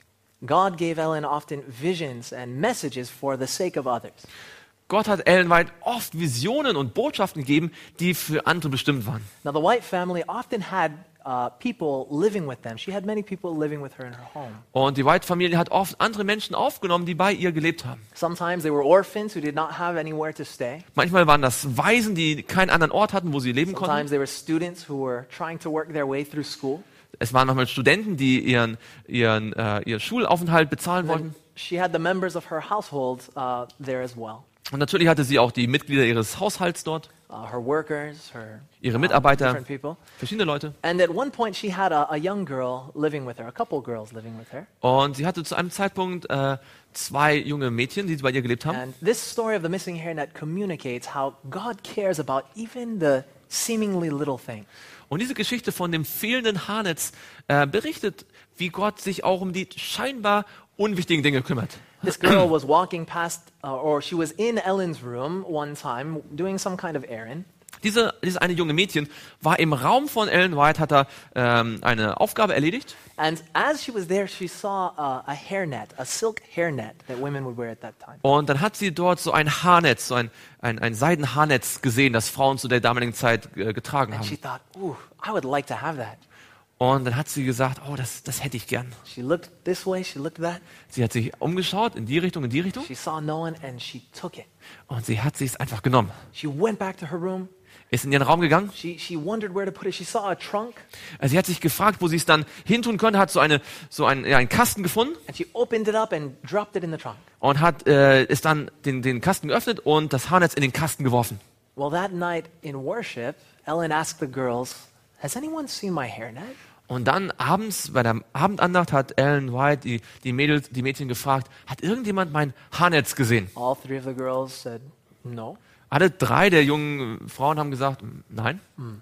God gave Ellen often visions and messages for the sake of others. Gott hat Ellen White oft Visionen und Botschaften gegeben, die für andere bestimmt waren. Now, the White family often had uh, people living with them. She had many people living with her in her home. Und die White-Familie hat oft andere Menschen aufgenommen, die bei ihr gelebt haben. Sometimes they were orphans who did not have anywhere to stay. Manchmal waren das Waisen, die keinen anderen Ort hatten, wo sie leben konnten. Sometimes they were students who were trying to work their way through school. Es waren manchmal Studenten, die ihren, ihren, äh, ihren Schulaufenthalt bezahlen And wollten. she had the members of her household uh, there as well. Und natürlich hatte sie auch die Mitglieder ihres Haushalts dort, Uh, her workers, her ihre um, Mitarbeiter, different people. verschiedene Leute. And at one point she had a, a young girl living with her, a couple girls living with her. Und sie hatte zu einem Zeitpunkt äh, zwei junge Mädchen, die bei ihr gelebt haben. And this story of the missing hairnet communicates how God cares about even the seemingly little things. Und diese Geschichte von dem fehlenden Haarnetz äh, berichtet, wie Gott sich auch um die scheinbar unwichtigen Dinge kümmert. This girl was walking past, uh, or she was in Ellen's room one time doing some kind of errand. Diese, dieses eine junge Mädchen war im Raum von Ellen White, hat er ähm, eine Aufgabe erledigt. And as she was there, she saw uh, a hairnet, a silk hairnet that women would wear at that time. Und dann hat sie dort so ein Haarnetz, so ein, ein, ein Seidenhaarnetz gesehen, das Frauen zu der damaligen Zeit äh, getragen And she haben. thought, ooh, I would like to have that. Und dann hat sie gesagt, oh, das, das hätte ich gern. She looked this way, she looked that. Sie hat sich umgeschaut, in die Richtung, in die Richtung. She saw no one and she took it. Und sie hat sich einfach genommen. She went back to her room. Ist in ihren Raum gegangen. She, she wondered where to put it. She saw a trunk Also sie hat sich gefragt, wo sie es dann hintun könnte, hat so eine, so einen, ja, einen Kasten gefunden and she opened it up and dropped it in the trunk. und hat äh, ist dann den, den Kasten geöffnet und das Haarnetz in den Kasten geworfen. Well, that night in worship, Ellen asked the girls, has anyone seen my hairnet? Und dann abends bei der Abendandacht hat Ellen White die, die, Mädels, die Mädchen gefragt, hat irgendjemand mein Haarnetz gesehen? All three of the girls said, no. Alle drei der jungen Frauen haben gesagt, nein.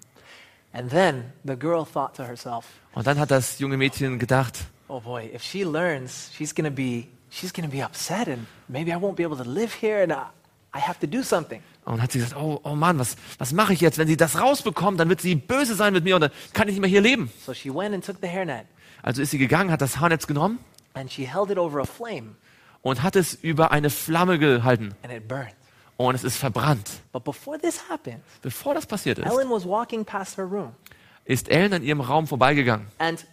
And then the girl thought to herself, Und dann hat das junge Mädchen gedacht, oh boy, if she learns, she's going to be she's going to be upset and maybe I won't be able to live here and I, I have to do something. und hat sie gesagt, oh, oh Mann, was, was mache ich jetzt? Wenn sie das rausbekommt, dann wird sie böse sein mit mir und dann kann ich nicht mehr hier leben. So she went and took the hairnet Also ist sie gegangen, hat das Haarnetz genommen and she held it over a flame und hat es über eine Flamme gehalten. and it burned. Und es ist verbrannt. But before this happened, Bevor das passiert ist, Ellen was walking past her room ist Ellen an ihrem Raum vorbeigegangen. and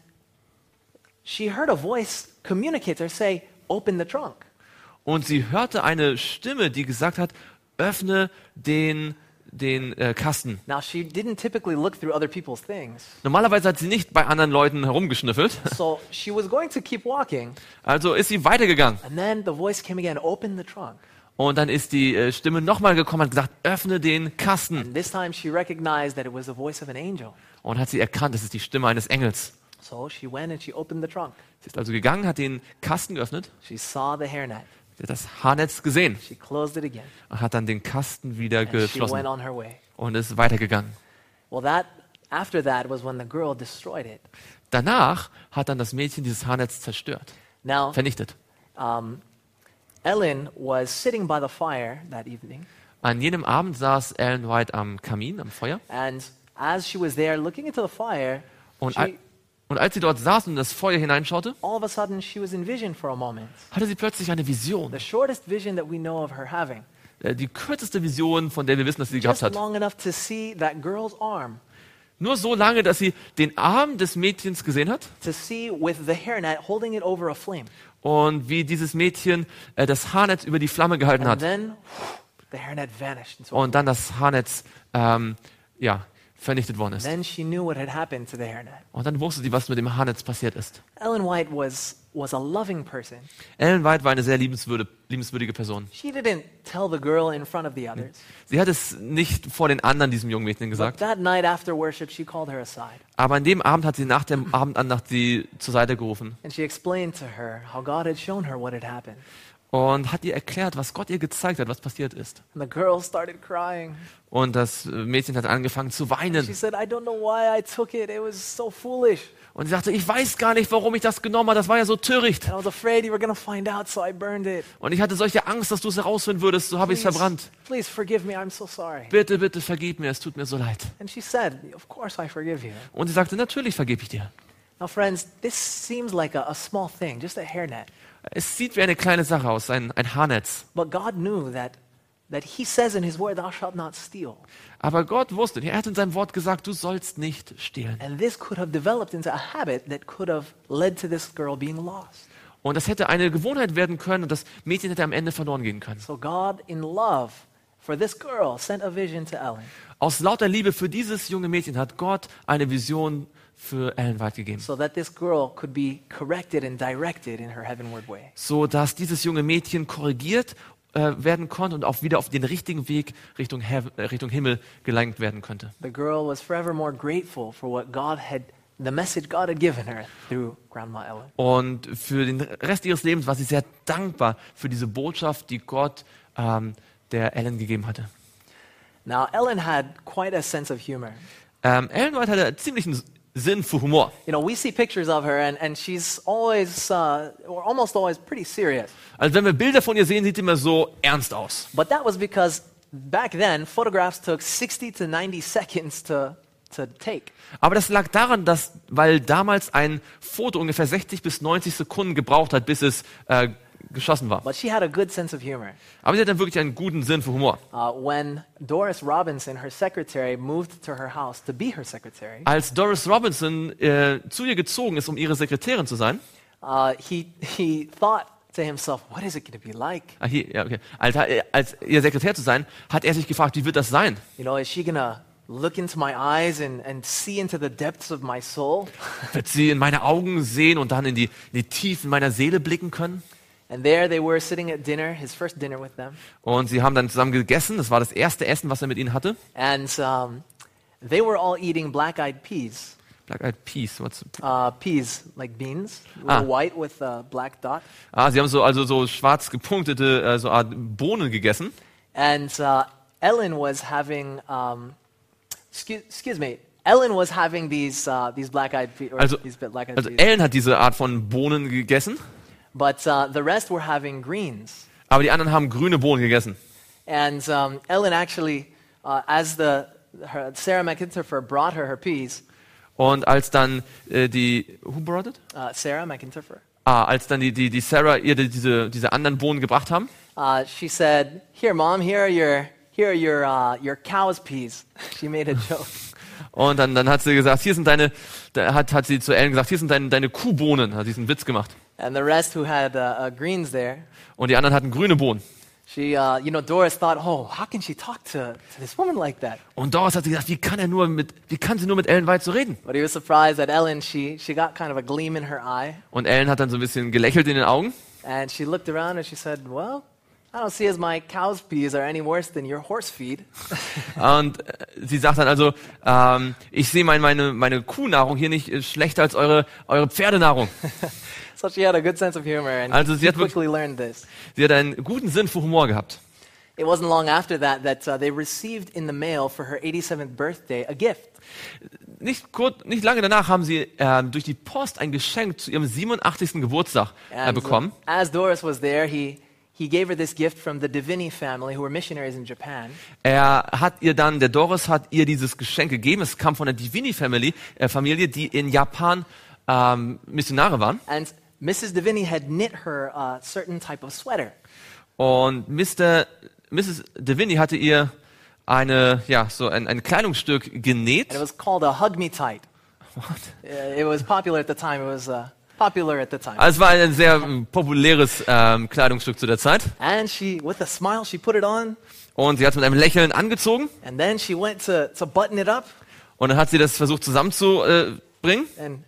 she heard a voice communicate to her, say, open the trunk. Und sie hörte eine Stimme, die gesagt hat, öffne den, den äh, Kasten. Now, she didn't typically look through other people's things. Normalerweise hat sie nicht bei anderen Leuten herumgeschnüffelt. So she was going to keep walking. Also ist sie weitergegangen. And then the voice came again, open the trunk. Und dann ist die äh, Stimme nochmal gekommen und hat gesagt, öffne den Kasten. And this time she recognized that it was the voice of an angel. Und hat sie erkannt, das ist die Stimme eines Engels. So she went and she opened the trunk. Sie ist also gegangen, hat den Kasten geöffnet, She saw the hairnet. sie hat das Haarnetz gesehen She closed it again. und hat dann den Kasten wieder And she went geschlossen on her way. und ist weitergegangen. Well, that after that was when the girl destroyed it. Danach hat dann das Mädchen dieses Haarnetz zerstört, Now, vernichtet. um, Ellen was sitting by the fire that evening, An jenem Abend saß Ellen White am Kamin, am Feuer. and as she was there looking into the fire, Und, she, al und als sie dort saß und in das Feuer hineinschaute, all of a sudden she was in vision for a moment. hatte sie plötzlich eine Vision. The shortest vision that we know of her having. Äh, Die kürzeste Vision, von der wir wissen, dass sie sie gehabt Just hat. long enough to see that girl's arm, Nur so lange, dass sie den Arm des Mädchens gesehen hat to see with the hairnet holding it over a flame. und wie dieses Mädchen äh, das Haarnetz über die Flamme gehalten And hat then the hairnet vanished. And so und dann das Haarnetz ähm, ja, vernichtet worden ist. then she knew what had happened to the hairnet. Und dann wusste sie, was mit dem Haarnetz passiert ist. Ellen White was, was a loving person. Ellen White war eine sehr liebenswürde, liebenswürdige Person. She didn't tell the girl in front of the others. Sie hat es nicht vor den anderen diesem jungen Mädchen But gesagt, that night after worship, she called her aside. aber an dem Abend hat sie nach dem Abendandacht sie zur Seite gerufen And she explained to her how God had shown her what had happened. und hat ihr erklärt, was Gott ihr gezeigt hat, was passiert ist. And the girl started crying. Und das Mädchen hat angefangen zu She weinen. said, I don't know why I took it. It was so foolish. Und sie sagte, ich weiß gar nicht, warum ich das genommen habe, das war ja so töricht. And I was afraid you were going to find out, so I burned it. Und ich hatte solche Angst, dass du es herausfinden würdest, so habe ich es Please, verbrannt. please forgive me, I'm so sorry. Bitte, bitte vergib mir, es tut mir so leid. And she said, of course I forgive you. Und sie sagte, natürlich vergebe ich dir. Now friends, this seems like a, a small thing, just a hairnet. Es sieht wie eine kleine Sache aus, ein, ein Haarnetz. But God knew that, that he says in his word, thou shalt not steal. Aber Gott wusste, er hat in seinem Wort gesagt, du sollst nicht stehlen. And this could have developed into a habit that could have led to this girl being lost. Und das hätte eine Gewohnheit werden können und das Mädchen hätte am Ende verloren gehen können. So God, in love for this girl, sent a vision to Ellen. Aus lauter Liebe für dieses junge Mädchen hat Gott eine Vision für Ellen White gegeben. So that this girl could be corrected and directed in her heavenward way. So dass dieses junge Mädchen korrigiert äh, werden konnte und auch wieder auf den richtigen Weg Richtung, Hev- äh, Richtung Himmel gelenkt werden könnte. The girl was forevermore grateful for what God had, the message God had given her through Grandma Ellen. Und für den Rest ihres Lebens war sie sehr dankbar für diese Botschaft, die Gott ähm, der Ellen gegeben hatte. Now, Ellen had quite a sense of humor. Ähm, Ellen White hatte einen ziemlichen Sinn für Humor. You know, we see pictures of her, and, and she's always, uh, or almost always, pretty serious. Also wenn wir Bilder von ihr sehen, sieht sie immer so ernst aus. But that was because back then, photographs took sixty to ninety seconds to, to take. Aber das lag daran, dass, weil damals ein Foto ungefähr sechzig bis neunzig Sekunden gebraucht hat, bis es äh, geschossen war. But she had a good sense of humor. Aber sie hat dann wirklich einen guten Sinn für Humor. Uh, when Doris Robinson, her secretary, moved to her house to be her secretary, Als Doris Robinson äh, zu ihr gezogen ist, um ihre Sekretärin zu sein, uh, he, he thought to himself, what is it going to be like? ah, hier, ja, okay, als, als ihr Sekretär zu sein, hat er sich gefragt, wie wird das sein? You know, is she going to look into my eyes and, and see into the depths of my soul? Wird sie in meine Augen sehen und dann in die, in die Tiefen meiner Seele blicken können? And there they were sitting at dinner, his first dinner with them. Und sie haben dann zusammen gegessen. Das war das erste Essen, was er mit ihnen hatte. And um, they were all eating black-eyed peas. Black-eyed Peas. What's, Uh, peas, like beans, Ah. little white with a black dot. ah, sie haben so also so schwarz gepunktete äh, so Art Bohnen gegessen. And uh, Ellen was having, um, excuse, excuse me, Ellen was having these uh, these black-eyed peas, or Also, these black-eyed also peas. Ellen hat diese Art von Bohnen gegessen, But uh, the rest were having greens. aber die anderen haben grüne Bohnen gegessen. And um, Ellen actually, uh, as the her, Sarah McIntyre brought her her peas, Und als dann äh, die who brought it? uh, Sarah McIntyre, Ah, als dann die die die Sarah ihr die, diese diese anderen Bohnen gebracht haben, uh, she said, "Here, Mom, here are your here are your uh, your cow's peas." She made a joke. und dann dann hat sie gesagt, hier sind deine da hat hat sie zu Ellen gesagt, hier sind deine deine Kuhbohnen, hat diesen Witz gemacht. And the rest who had uh, uh, greens there, Und die anderen hatten grüne Bohnen. she, uh, you know, Doris thought, "Oh, how can she talk to, to this woman like that?" Und Doris hat sie gesagt, wie kann er nur mit wie kann sie nur mit Ellen White so reden? But he was surprised that Ellen, she she got kind of a gleam in her eye, Und Ellen hat dann so ein bisschen gelächelt in den Augen. and she looked around and she said, "Well, I don't see as my cow's peas are any worse than your horse feed." Und äh, sie sagt dann also, ähm, ich sehe mein, meine, meine Kuhnahrung hier nicht äh, schlechter als eure, eure Pferdenahrung. So she had a good sense of humor, and Also sie she hat wirklich- quickly learned this. Sie hat einen guten Sinn für Humor gehabt. It wasn't long after that that uh, they received in the mail for her eighty-seventh birthday a gift. Nicht, kurz, nicht lange danach haben sie äh, durch die Post ein Geschenk zu ihrem siebenundachtzigsten Geburtstag äh, And uh, bekommen. as Doris was there, he, he gave her this gift from the Divini family, who were missionaries in Japan. Er hat ihr dann, der Doris hat ihr dieses Geschenk gegeben. Es kam von der Divini Family, äh, Familie, die in Japan ähm, Missionare waren. And Missus Divini had knit her a certain type of sweater. Und Mister Misses Divini hatte ihr eine, ja, so ein, ein Kleidungsstück genäht. And it was called a Hug Me Tight. What? Uh, It was popular at the time. It was uh, popular at the time. Also es war ein sehr ähm, populäres ähm, Kleidungsstück zu der Zeit. And she, with a smile, she put it on. Und sie hat es mit einem Lächeln angezogen. And then she went to, to button it up. Und dann hat sie das versucht zusammenzubringen. And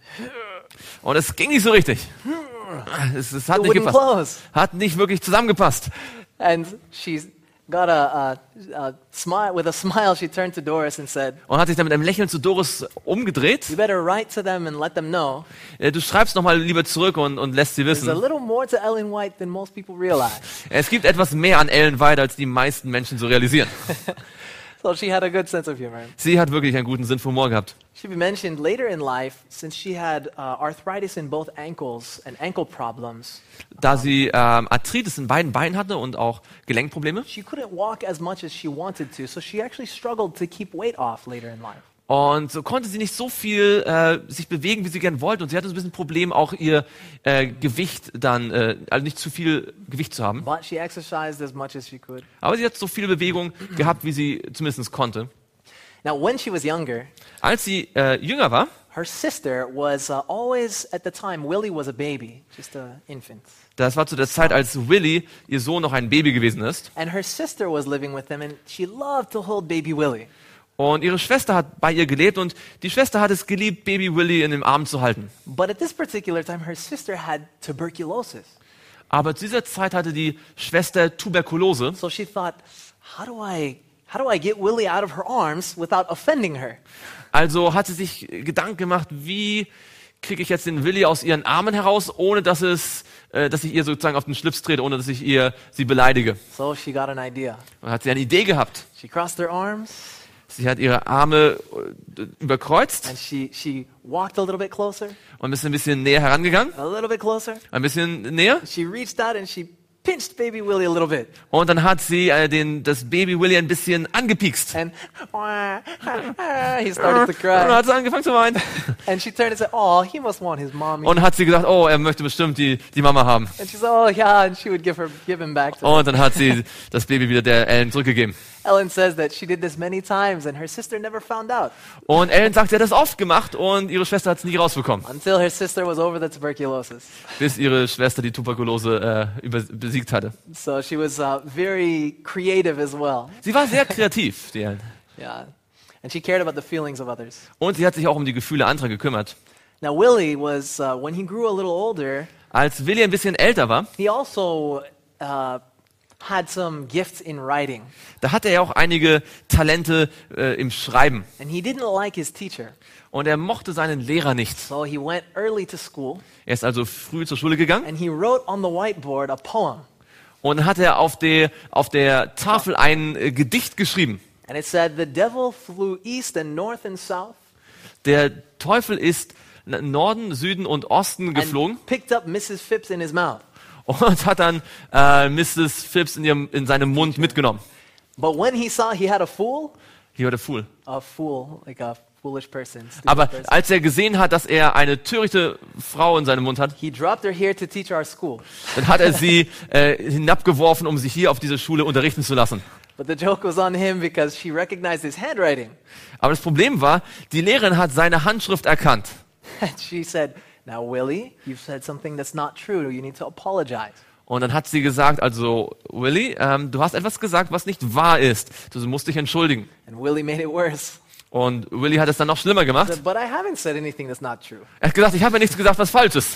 Und es ging nicht so richtig. Es, es hat, it nicht wouldn't gepasst. close. Hat nicht wirklich zusammengepasst. And she got a, a, a smile. With a smile, she turned to Doris and said, Und hat sich dann mit einem Lächeln zu Doris umgedreht. "You better write to them and let them know Äh, Du schreibst nochmal lieber zurück und, und lässt sie there's a wissen. little more to Ellen White than most people realize." Es gibt etwas mehr an Ellen White, als die meisten Menschen so realisieren. So she had a good sense of humor. Sie hat wirklich einen guten Sinn für Humor gehabt. Should be mentioned later in life, since she had uh, arthritis in both ankles and ankle problems. Da sie ähm, Arthritis in beiden Beinen hatte und auch Gelenkprobleme. She couldn't walk as much as she wanted to, so she actually struggled to keep weight off later in life. Und so konnte sie nicht so viel äh, sich bewegen, wie sie gern wollte. Und sie hatte so ein bisschen ein Problem, auch ihr äh, Gewicht dann, äh, also nicht zu viel Gewicht zu haben. But she exercised as much as she could. Aber sie hat so viel Bewegung gehabt, wie sie zumindest konnte. Now, when she was younger, Als sie äh, jünger war, her sister was uh, always, at the time, Willie was a baby, just an infant. das war zu der Zeit, als Willie, ihr Sohn, noch ein Baby gewesen ist. And her sister was living with them, and she loved to hold baby Willie. Und ihre Schwester hat bei ihr gelebt und die Schwester hat es geliebt, Baby Willie in den Arm zu halten. But at this particular time, her sister had tuberculosis. Aber zu dieser Zeit hatte die Schwester Tuberkulose. So she thought, how do I, how do I get Willie out of her arms without offending her? Also hat sie sich Gedanken gemacht, wie kriege ich jetzt den Willi aus ihren Armen heraus, ohne dass es, äh, dass ich ihr sozusagen auf den Schlips trete, ohne dass ich ihr sie beleidige. So she got an idea. Und hat sie eine Idee gehabt. She crossed her arms Sie hat ihre Arme äh, überkreuzt and she, she walked a little bit closer, und ist ein bisschen näher herangegangen, a little bit closer. ein bisschen näher. She reached out and she pinched baby Willie a little bit. Und dann hat sie äh, den, das Baby Willi ein bisschen angepiekst. And he started to Und dann cry. hat sie angefangen zu weinen. And she turned and said, oh, he must want his mommy. Und hat sie gesagt, oh, er möchte bestimmt die, die Mama haben. And she said, oh, yeah, and she would give her, give him back to her. Und dann hat sie das Baby wieder der Ellen zurückgegeben. Ellen says that she did this many times and her sister never found out Und Ellen sagt, sie hat das oft gemacht und ihre Schwester hat es nie rausbekommen, until her sister was over the tuberculosis. bis ihre Schwester die Tuberkulose äh, über, besiegt hatte. So she was uh, very creative as well. Sie war sehr kreativ, die Ellen. Yeah. And she cared about the feelings of others. Und sie hat sich auch um die Gefühle anderer gekümmert. Now, Willie was, uh, when he grew a little older, Als Willi ein bisschen älter war, he also uh, had some gifts in writing. da hatte er auch einige Talente äh, im Schreiben. And he didn't like his teacher. Und er mochte seinen Lehrer nicht. So he went early to school Er ist also früh zur Schule gegangen and he wrote on the whiteboard a poem. und dann hat er auf der, auf der Tafel ein äh, Gedicht geschrieben. And it said, the devil flew east and north and south Der Teufel ist n- Norden, Süden und Osten geflogen and picked up Missus Phipps in his mouth. und hat dann äh, Misses Phipps in, ihrem, in seinem Mund mitgenommen. But when he saw he had a fool, Hier war der Fool. a fool, like a foolish person, stupid Aber person, als er gesehen hat, dass er eine törichte Frau in seinem Mund hat, he dropped her here to teach our school. dann hat er sie äh, hinabgeworfen, um sie hier auf dieser Schule unterrichten zu lassen. But the joke was on him because she recognized his handwriting. Aber das Problem war, die Lehrerin hat seine Handschrift erkannt. And she said, now, Willie, you've said something that's not true. You need to apologize. Und dann hat sie gesagt, also Willi, ähm, du hast etwas gesagt, was nicht wahr ist. Du musst dich entschuldigen. And Willie made it worse. Und Willi hat es dann noch schlimmer He gemacht. said, but I haven't said anything that's not true. Er hat gesagt, ich habe ja nichts gesagt, was falsch ist.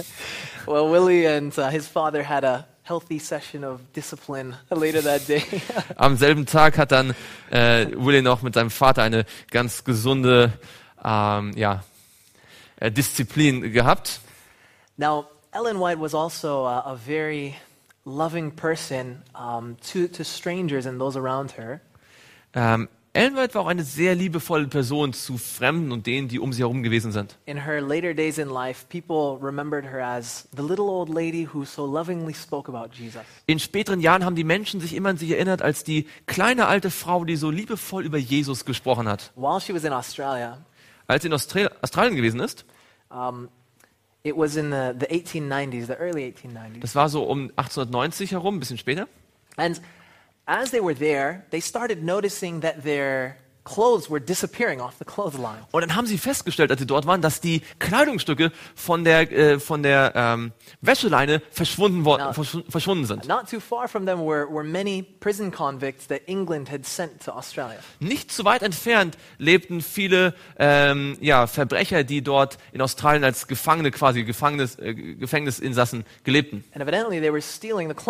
Well, Willie and uh, his father had a healthy session of discipline later that day. Am selben Tag hat dann äh, Willi noch mit seinem Vater eine ganz gesunde ähm, ja, äh, Disziplin gehabt. Now, Ellen White was also uh, a very loving person um, to, to strangers and those around her. Ähm, Ellen White war auch eine sehr liebevolle Person zu Fremden und denen, die um sie herum gewesen sind. In her later days in life, people remembered her as the little old lady who so lovingly spoke about Jesus. In späteren Jahren haben die Menschen sich immer an sie erinnert als die kleine alte Frau, die so liebevoll über Jesus gesprochen hat. While she was in Australia, Als sie in Austra- Australien gewesen ist, um, it was in the, the eighteen nineties, the early eighteen nineties. das war so um achtzehnhundertneunzig herum, ein bisschen später. And as they were there, they started noticing that their clothes were disappearing off the clothesline. Und dann haben sie festgestellt, als sie dort waren, dass die Kleidungsstücke von der, äh, von der ähm, Wäscheleine verschwunden, wo- Ja. verschw- verschwunden sind. Not too far from them were, were many prison convicts that England had sent to Australia. Nicht zu weit entfernt lebten viele ähm, ja, Verbrecher, die dort in Australien als Gefangene, quasi Gefängnis, äh, Gefängnisinsassen gelebten. And evidently they were stealing the clothes.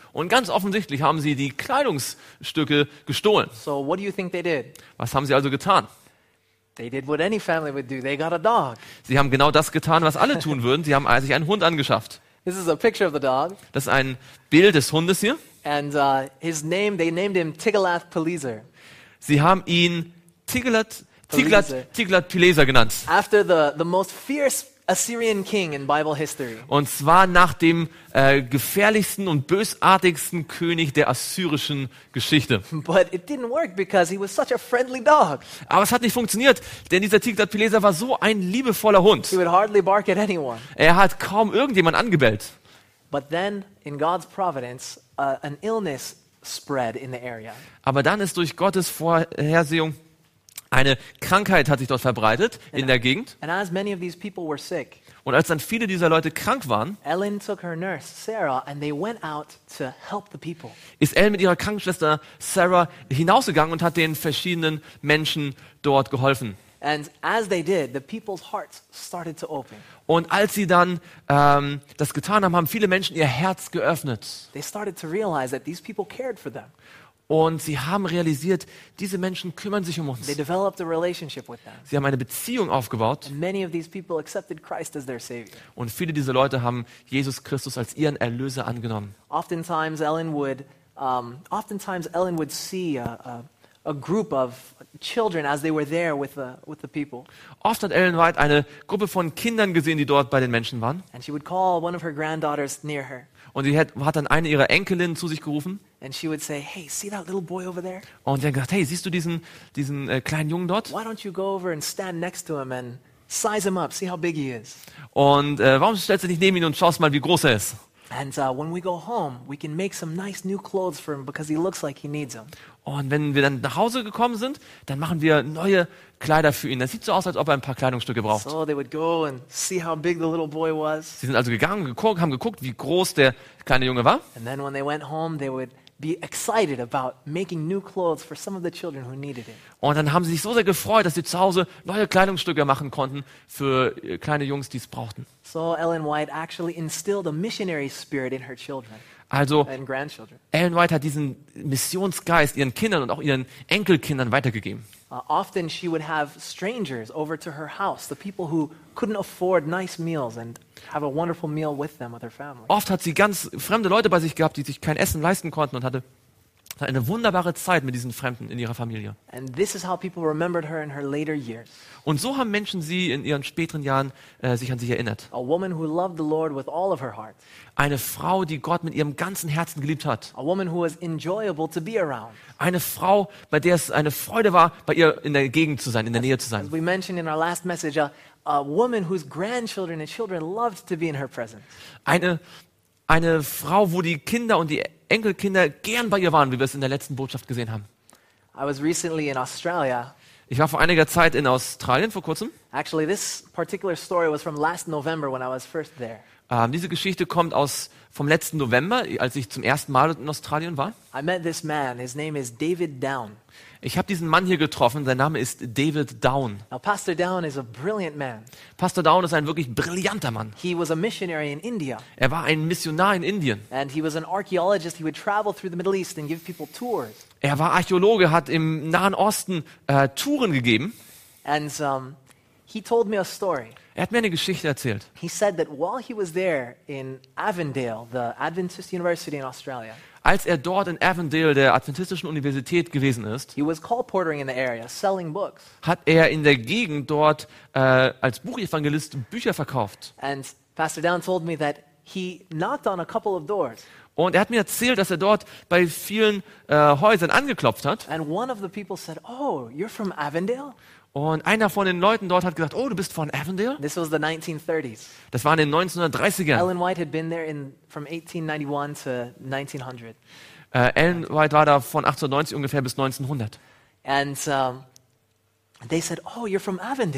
Und ganz offensichtlich haben sie die Kleidungsstücke gestohlen. So what do you think they did? Was haben sie also getan? They did what any family would do. They got a dog. Sie haben genau das getan, was alle tun würden. Sie haben sich einen Hund angeschafft. This is a picture of the dog. Das ist ein Bild des Hundes hier. And uh, his name, they named him Tiglath-Pileser. Sie haben ihn Tiglat, Tiglat, Tiglat-Pileser genannt. After the, the most fierce Assyrian king in Bible history. Und zwar nach dem äh, gefährlichsten und bösartigsten König der assyrischen Geschichte. But it didn't work because he was such a friendly dog. Aber es hat nicht funktioniert, denn dieser Tiglat-Pileser war so ein liebevoller Hund. He would hardly bark at anyone. Er hat kaum irgendjemand angebellt. But then, in God's providence, uh, an illness spread in the area. Aber dann ist durch Gottes Vorhersehung eine Krankheit hat sich dort verbreitet in der Gegend. And as many of these people were sick, Und als dann viele dieser Leute krank waren, Ellen took her nurse, Sarah, and they went out to help the people. ist Ellen mit ihrer Krankenschwester Sarah hinausgegangen und hat den verschiedenen Menschen dort geholfen. And as they did, the people's hearts started to open. Und als sie dann ähm, das getan haben, haben viele Menschen ihr Herz geöffnet. They started to realize that these people cared for them. Und sie haben realisiert, diese Menschen kümmern sich um uns. They developed a relationship with them. Sie haben eine Beziehung aufgebaut And many of these people accepted Christ as their Savior. und viele dieser Leute haben Jesus Christus als ihren Erlöser angenommen. Oftentimes, Ellen would, um, oftentimes Ellen would see a, a, a group of children as they were there with the, with the people. Oft hat Ellen White eine Gruppe von Kindern gesehen, die dort bei den Menschen waren. And she would call one of her granddaughters near her. Und sie hat, hat dann eine ihrer Enkelinnen zu sich gerufen. And she would say, hey, see that little boy over there? Und sie hat gesagt, hey, siehst du diesen, diesen äh, kleinen Jungen dort? Why don't you go over and stand next to him and size him up, see how big he is? Und äh, warum stellst du dich neben ihn und schaust mal, wie groß er ist? And uh, when we go home, we can make some nice new clothes for him because he looks like he needs them. Und wenn wir dann nach Hause gekommen sind, dann machen wir neue Kleider für ihn. Das sieht so aus, als ob er ein paar Kleidungsstücke braucht. So they would go and see how big the little boy was. Sie sind also gegangen, geguckt, haben geguckt, wie groß der kleine Junge war. And then when they went home, they would be excited about making new clothes for some of the children who needed it. Und dann haben sie sich so sehr gefreut, dass sie zu Hause neue Kleidungsstücke machen konnten für äh, kleine Jungs, die es brauchten. So Ellen White actually instilled a missionary spirit in her children Also and grandchildren. Ellen White hat diesen Missionsgeist ihren Kindern und auch ihren Enkelkindern weitergegeben. Uh, often she would have strangers over to her house, the people who couldn't afford nice meals, and have a wonderful meal with them, with her family. Oft hat sie ganz fremde Leute bei sich gehabt, die sich kein Essen leisten konnten und hatte eine wunderbare Zeit mit diesen Fremden in ihrer Familie. And this is how people remembered her in her later years. Und so haben Menschen sie in ihren späteren Jahren äh, sich an sich erinnert. A woman who loved the Lord with all of her heart. Eine Frau, die Gott mit ihrem ganzen Herzen geliebt hat. A woman who was enjoyable to be around. Eine Frau, bei der es eine Freude war, bei ihr in der Gegend zu sein, in der Nähe zu As sein. we mentioned in our last message, a, a woman whose grandchildren and children loved to be in her presence. Eine, eine Frau, wo die Kinder und die Enkelkinder gern bei ihr waren, wie wir es in der letzten Botschaft gesehen haben. I was recently in Australia. Ich war vor einiger Zeit in Australien, vor kurzem. Actually, this particular story was from last November when I was first there. Ähm, diese Geschichte kommt aus vom letzten November, als ich zum ersten Mal in Australien war. I met this man. His name is David Down. Ich habe diesen Mann hier getroffen, sein Name ist David Down. Now, Pastor Down is a brilliant man. Pastor Down ist ein wirklich brillanter Mann. He was a missionary in India, Er war ein Missionar in Indien. and he was an archaeologist. He would travel through the Middle East and give people tours. Er war Archäologe, hat im Nahen Osten äh, Touren gegeben. And um, he told me a story. Er hat mir eine Geschichte erzählt. He said that while he was there in Avondale, the Adventist University in Australia, Als er dort in Avondale, der Adventistischen Universität, gewesen ist, he was colporteuring in the area, selling books. hat er in der Gegend dort äh, als Buchevangelist Bücher verkauft. And Pastor Down told me that he knocked on a couple of doors, Und er hat mir erzählt, dass er dort bei vielen äh, Häusern angeklopft hat. and one of the people said, "Oh, you're from Avondale?" Und einer von den Leuten dort hat gesagt, oh, du bist von Avondale? This was the nineteen thirties. Das war in den neunzehnhundertdreißigern. Ellen White had been there in from eighteen ninety-one to nineteen hundred. Äh, Ellen White war da von achtzehnhundertneunzig ungefähr bis neunzehnhundert. And um, they said, "Oh, you're from Avondale."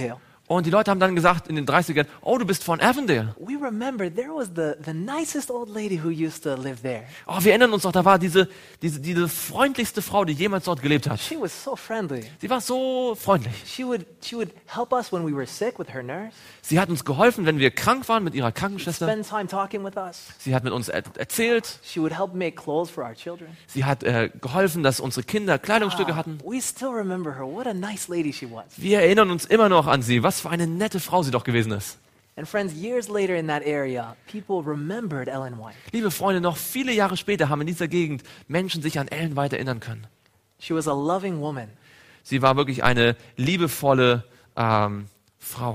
Und die Leute haben dann gesagt in den dreißigern, oh, du bist von Avondale. We remember there was the, the nicest old lady who used to live there. Oh, wir erinnern uns doch, da war diese, diese, diese freundlichste Frau, die jemals dort gelebt hat. She was so friendly. Sie war so freundlich. She would, she would help us when we were sick with her nurse, Sie hat uns geholfen, wenn wir krank waren mit ihrer Krankenschwester. spend time talking with us. Sie hat mit uns er erzählt. She would help make clothes for our children. Sie hat äh, geholfen, dass unsere Kinder Kleidungsstücke Ah, hatten. we still remember her. What a nice lady she was. Wir erinnern uns immer noch an sie. Was für eine nette Frau sie doch gewesen ist. And friends, years later in that area, people remembered Ellen White. Liebe Freunde, noch viele Jahre später haben in dieser Gegend Menschen sich an Ellen White erinnern können. She was a loving woman. Sie war wirklich eine liebevolle ähm, Frau.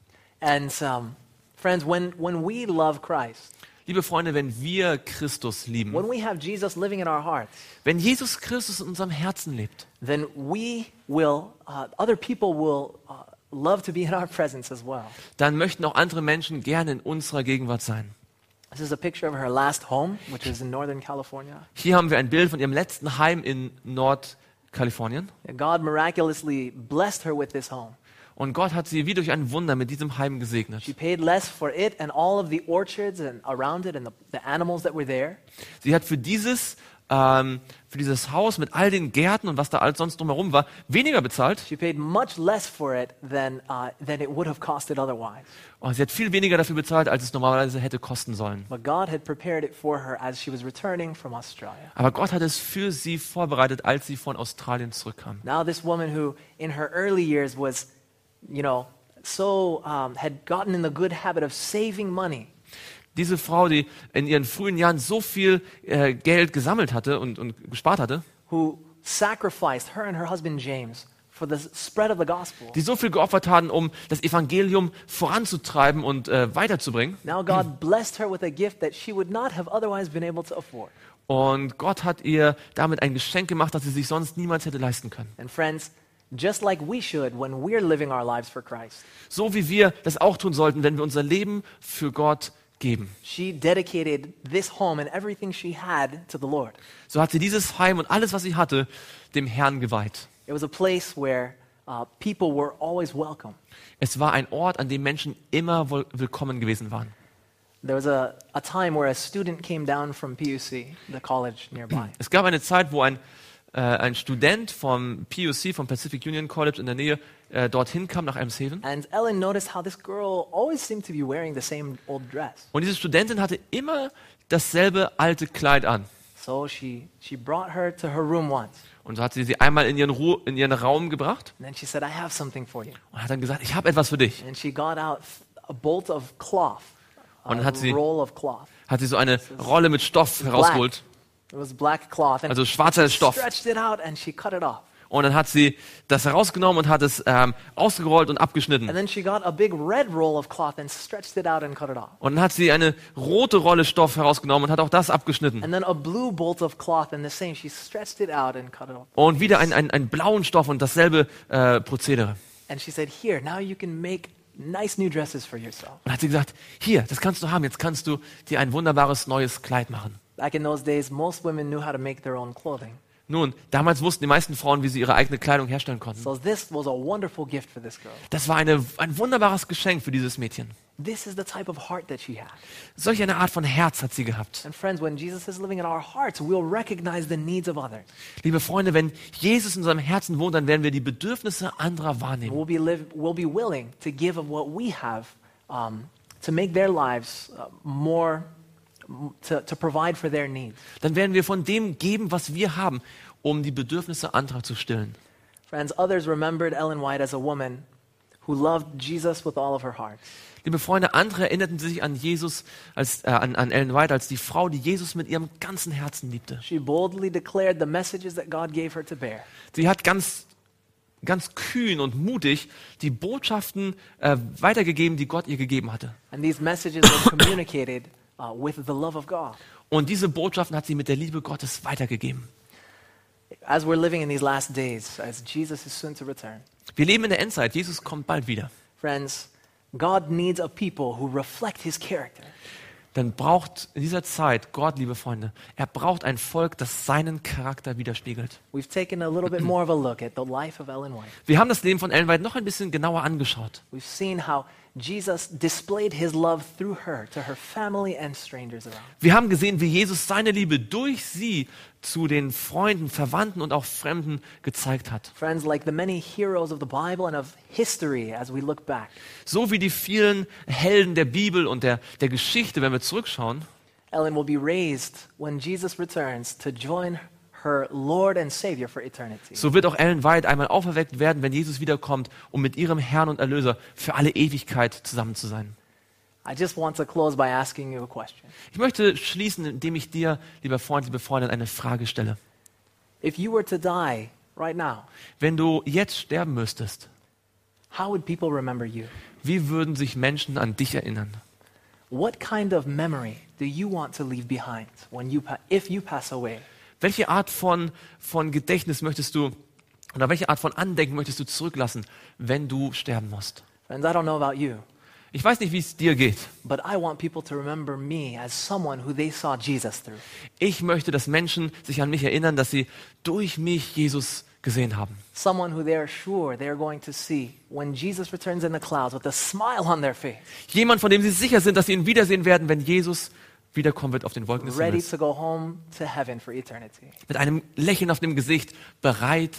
And um, friends, when, when we love Christ, Liebe Freunde, wenn wir Christus lieben, when we have Jesus living in our hearts, wenn Jesus Christus in unserem Herzen lebt, then we will, uh, other people will uh, love to be in our presence as well. dann möchten auch andere Menschen gerne in unserer Gegenwart sein. This is a picture of her last home, which is in Northern California. Hier haben wir ein Bild von ihrem letzten Heim in Nordkalifornien. God miraculously blessed her with this home. Und Gott hat sie wie durch ein Wunder mit diesem Heim gesegnet. She paid less for it and all of the orchards and around it and the, the animals that were there. Sie hat für dieses, ähm, für dieses Haus mit all den Gärten und was da alles sonst drumherum war, weniger bezahlt. She paid much less for it than, uh, than it would have costed otherwise. Und sie hat viel weniger dafür bezahlt, als es normalerweise hätte kosten sollen. But God had prepared it for her as she was returning from Australia. Aber Gott hat es für sie vorbereitet, als sie von Australien zurückkam. Now this woman who in her early years was, you know, so um, had gotten in the good habit of saving money. Diese Frau, die in ihren frühen Jahren so viel äh, Geld gesammelt hatte und, und gespart hatte, Who sacrificed her and her husband James for the spread of the gospel. die so viel geopfert hatten, um das Evangelium voranzutreiben und äh, weiterzubringen. Now God blessed her with a gift that she would not have otherwise been able to afford. Und Gott hat ihr damit ein Geschenk gemacht, das sie sich sonst niemals hätte leisten können. And friends, just like we should when we're living our lives for Christ, So wie wir das auch tun sollten, wenn wir unser Leben für Gott geben. she dedicated this home and everything she had to the Lord. So hat sie dieses Heim und alles, was sie hatte, dem Herrn geweiht. It was a place where uh, people were always welcome. Es war ein Ort, an dem Menschen immer wohl- willkommen gewesen waren. There was a, a time where a student came down from P U C, the college nearby. Es gab eine Zeit, wo ein, äh, ein Student vom P U C, vom Pacific Union College in der Nähe, äh, dorthin kam nach Elmshaven. And Ellen noticed how this girl always seemed to be wearing the same old dress. Und diese Studentin hatte immer dasselbe alte Kleid an. So she, she brought her to her room once. Und so hat sie sie einmal in ihren, Ru in ihren Raum gebracht And then she said, I have something for you. und hat dann gesagt, ich habe etwas für dich. And she got out a bolt of cloth, a Und hat sie- roll of cloth. Hat sie so eine Rolle mit Stoff herausgeholt. It was black cloth. And Also schwarzer she Stoff. stretched it out and she cut it off. Und dann hat sie das herausgenommen und hat es ähm, ausgerollt und abgeschnitten. And then she got a big red roll of cloth and stretched it out and cut it off. Und dann hat sie eine rote Rolle Stoff herausgenommen und hat auch das abgeschnitten. And then a blue bolt of cloth and the same. She stretched it out and cut it off. Und wieder einen ein, ein blauen Stoff und dasselbe äh, Prozedere. And she said, here, now you can make nice new dresses for yourself. Und hat sie gesagt, hier, das kannst du haben, jetzt kannst du dir ein wunderbares neues Kleid machen. Back in those days, most women knew how to make their own clothing. Nun, damals wussten die meisten Frauen, wie sie ihre eigene Kleidung herstellen konnten. So this was a wonderful gift for this girl. Das war eine, ein wunderbares Geschenk für dieses Mädchen. This is the type of heart that she had. Solch eine Art von Herz hat sie gehabt. And friends, when Jesus is living in our hearts, we'll recognize the needs of others. Liebe Freunde, wenn Jesus in unserem Herzen wohnt, dann werden wir die Bedürfnisse anderer wahrnehmen. We'll be, live, we'll be willing to give of what we have um, to make their lives uh, more, to, to provide for their needs. Dann werden wir von dem geben, was wir haben, um die Bedürfnisse anderer zu stillen. Friends, others remembered Ellen White as a woman who loved Jesus with all of her heart. Liebe Freunde, andere erinnerten sich an Jesus, als, äh, an, an Ellen White, als die Frau, die Jesus mit ihrem ganzen Herzen liebte. She boldly declared the messages that God gave her to bear. Sie hat ganz, ganz kühn und mutig die Botschaften äh, weitergegeben, die Gott ihr gegeben hatte. And these messages were communicated uh, with the love of God. Und diese Botschaften hat sie mit der Liebe Gottes weitergegeben. As we're living in these last days, as Jesus is soon to return, Wir leben in der Endzeit. Jesus kommt bald wieder. friends, God needs a people who reflect his character. dann braucht in dieser Zeit Gott, liebe Freunde, er braucht ein Volk, das seinen Charakter widerspiegelt. We've taken a little bit more of a look at the life of Ellen White. Wir haben das Leben von Ellen White noch ein bisschen genauer angeschaut. We've seen how Jesus displayed his love through her to her family and strangers around. Wir haben gesehen, wie Jesus seine Liebe durch sie zu den Freunden, Verwandten und auch Fremden gezeigt hat. Friends, like the many heroes of the Bible and of history as we look back, So wie die vielen Helden der Bibel und der, der Geschichte, wenn wir zurückschauen, Ellen will be raised when Jesus returns to join her Lord and Savior for eternity. so wird auch Ellen White einmal auferweckt werden, wenn Jesus wiederkommt, um mit ihrem Herrn und Erlöser für alle Ewigkeit zusammen zu sein. I just want to close by asking you a question. Ich möchte schließen, indem ich dir, lieber Freund, liebe Freundin, eine Frage stelle. If you were to die right now, Wenn du jetzt sterben müsstest, how would people remember you? wie würden sich Menschen an dich erinnern? What kind of memory do you want to leave behind when you pa- if you pass away? Welche Art von, von Gedächtnis möchtest du, oder welche Art von Andenken möchtest du zurücklassen, wenn du sterben musst? Friends, I don't know about you, Ich weiß nicht, wie es dir geht. but I want people to remember me as someone who they saw Jesus through. Ich möchte, dass Menschen sich an mich erinnern, dass sie durch mich Jesus gesehen haben. Someone who they are sure they are going to see when Jesus returns in the clouds with a smile on their face, Jemand, von dem sie sicher sind, dass sie ihn wiedersehen werden, wenn Jesus wiederkommen wird auf den Wolken des ready Himmels. to go home to heaven for eternity. Mit einem Lächeln auf dem Gesicht, bereit,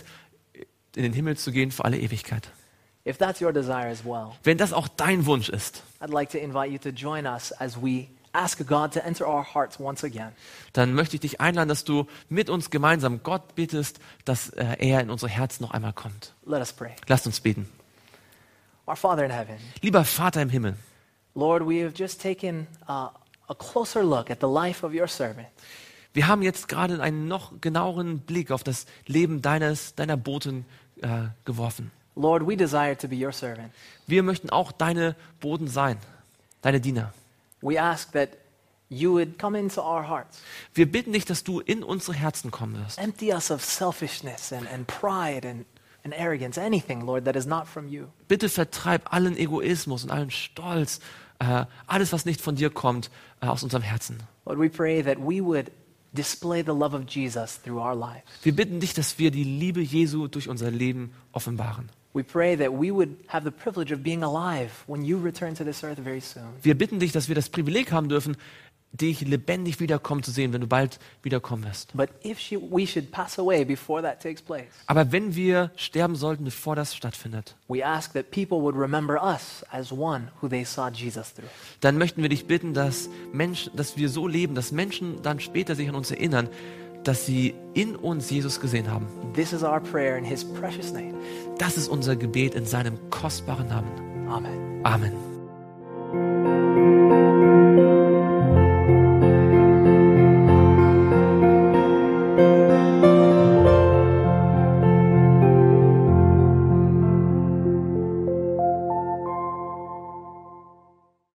in den Himmel zu gehen für alle Ewigkeit. If that's your desire as well, Wenn das auch dein Wunsch ist, I'd like to invite you to join us as we ask God to enter our hearts once again. dann möchte ich dich einladen, dass du mit uns gemeinsam Gott bittest, dass äh, er in unsere Herzen noch einmal kommt. Let us pray. Lasst uns beten. Our Father in heaven, Lieber Vater im Himmel, Lord, we have just taken uh, a closer look at the life of your servant. wir haben jetzt gerade einen noch genaueren Blick auf das Leben deines, deiner Boten äh, geworfen. Lord, we desire to be your servant. Wir möchten auch deine Boten sein, deine Diener. We ask that you would come into our hearts, Wir bitten dich, dass du in unsere Herzen kommen wirst. empty us of selfishness and, and pride and, and arrogance, anything, Lord, that is not from you. Bitte vertreib allen Egoismus und allen Stolz, äh, alles, was nicht von dir kommt, äh, aus unserem Herzen. Lord, we pray that we would display the love of Jesus through our lives. Wir bitten dich, dass wir die Liebe Jesu durch unser Leben offenbaren. We pray that we would have the privilege of being alive when you return to this earth very soon. Wir bitten dich, dass wir das Privileg haben dürfen, dich lebendig wiederkommen zu sehen, wenn du bald wiederkommen wirst. But if she, we should pass away before that takes place, Aber wenn wir sterben sollten, bevor das stattfindet, we ask that people would remember us as one who they saw Jesus through. dann möchten wir dich bitten, dass Menschen, dass wir so leben, dass Menschen dann später sich an uns erinnern, dass sie in uns Jesus gesehen haben. This is our prayer in his precious name. Das ist unser Gebet in seinem kostbaren Namen. Amen. Amen.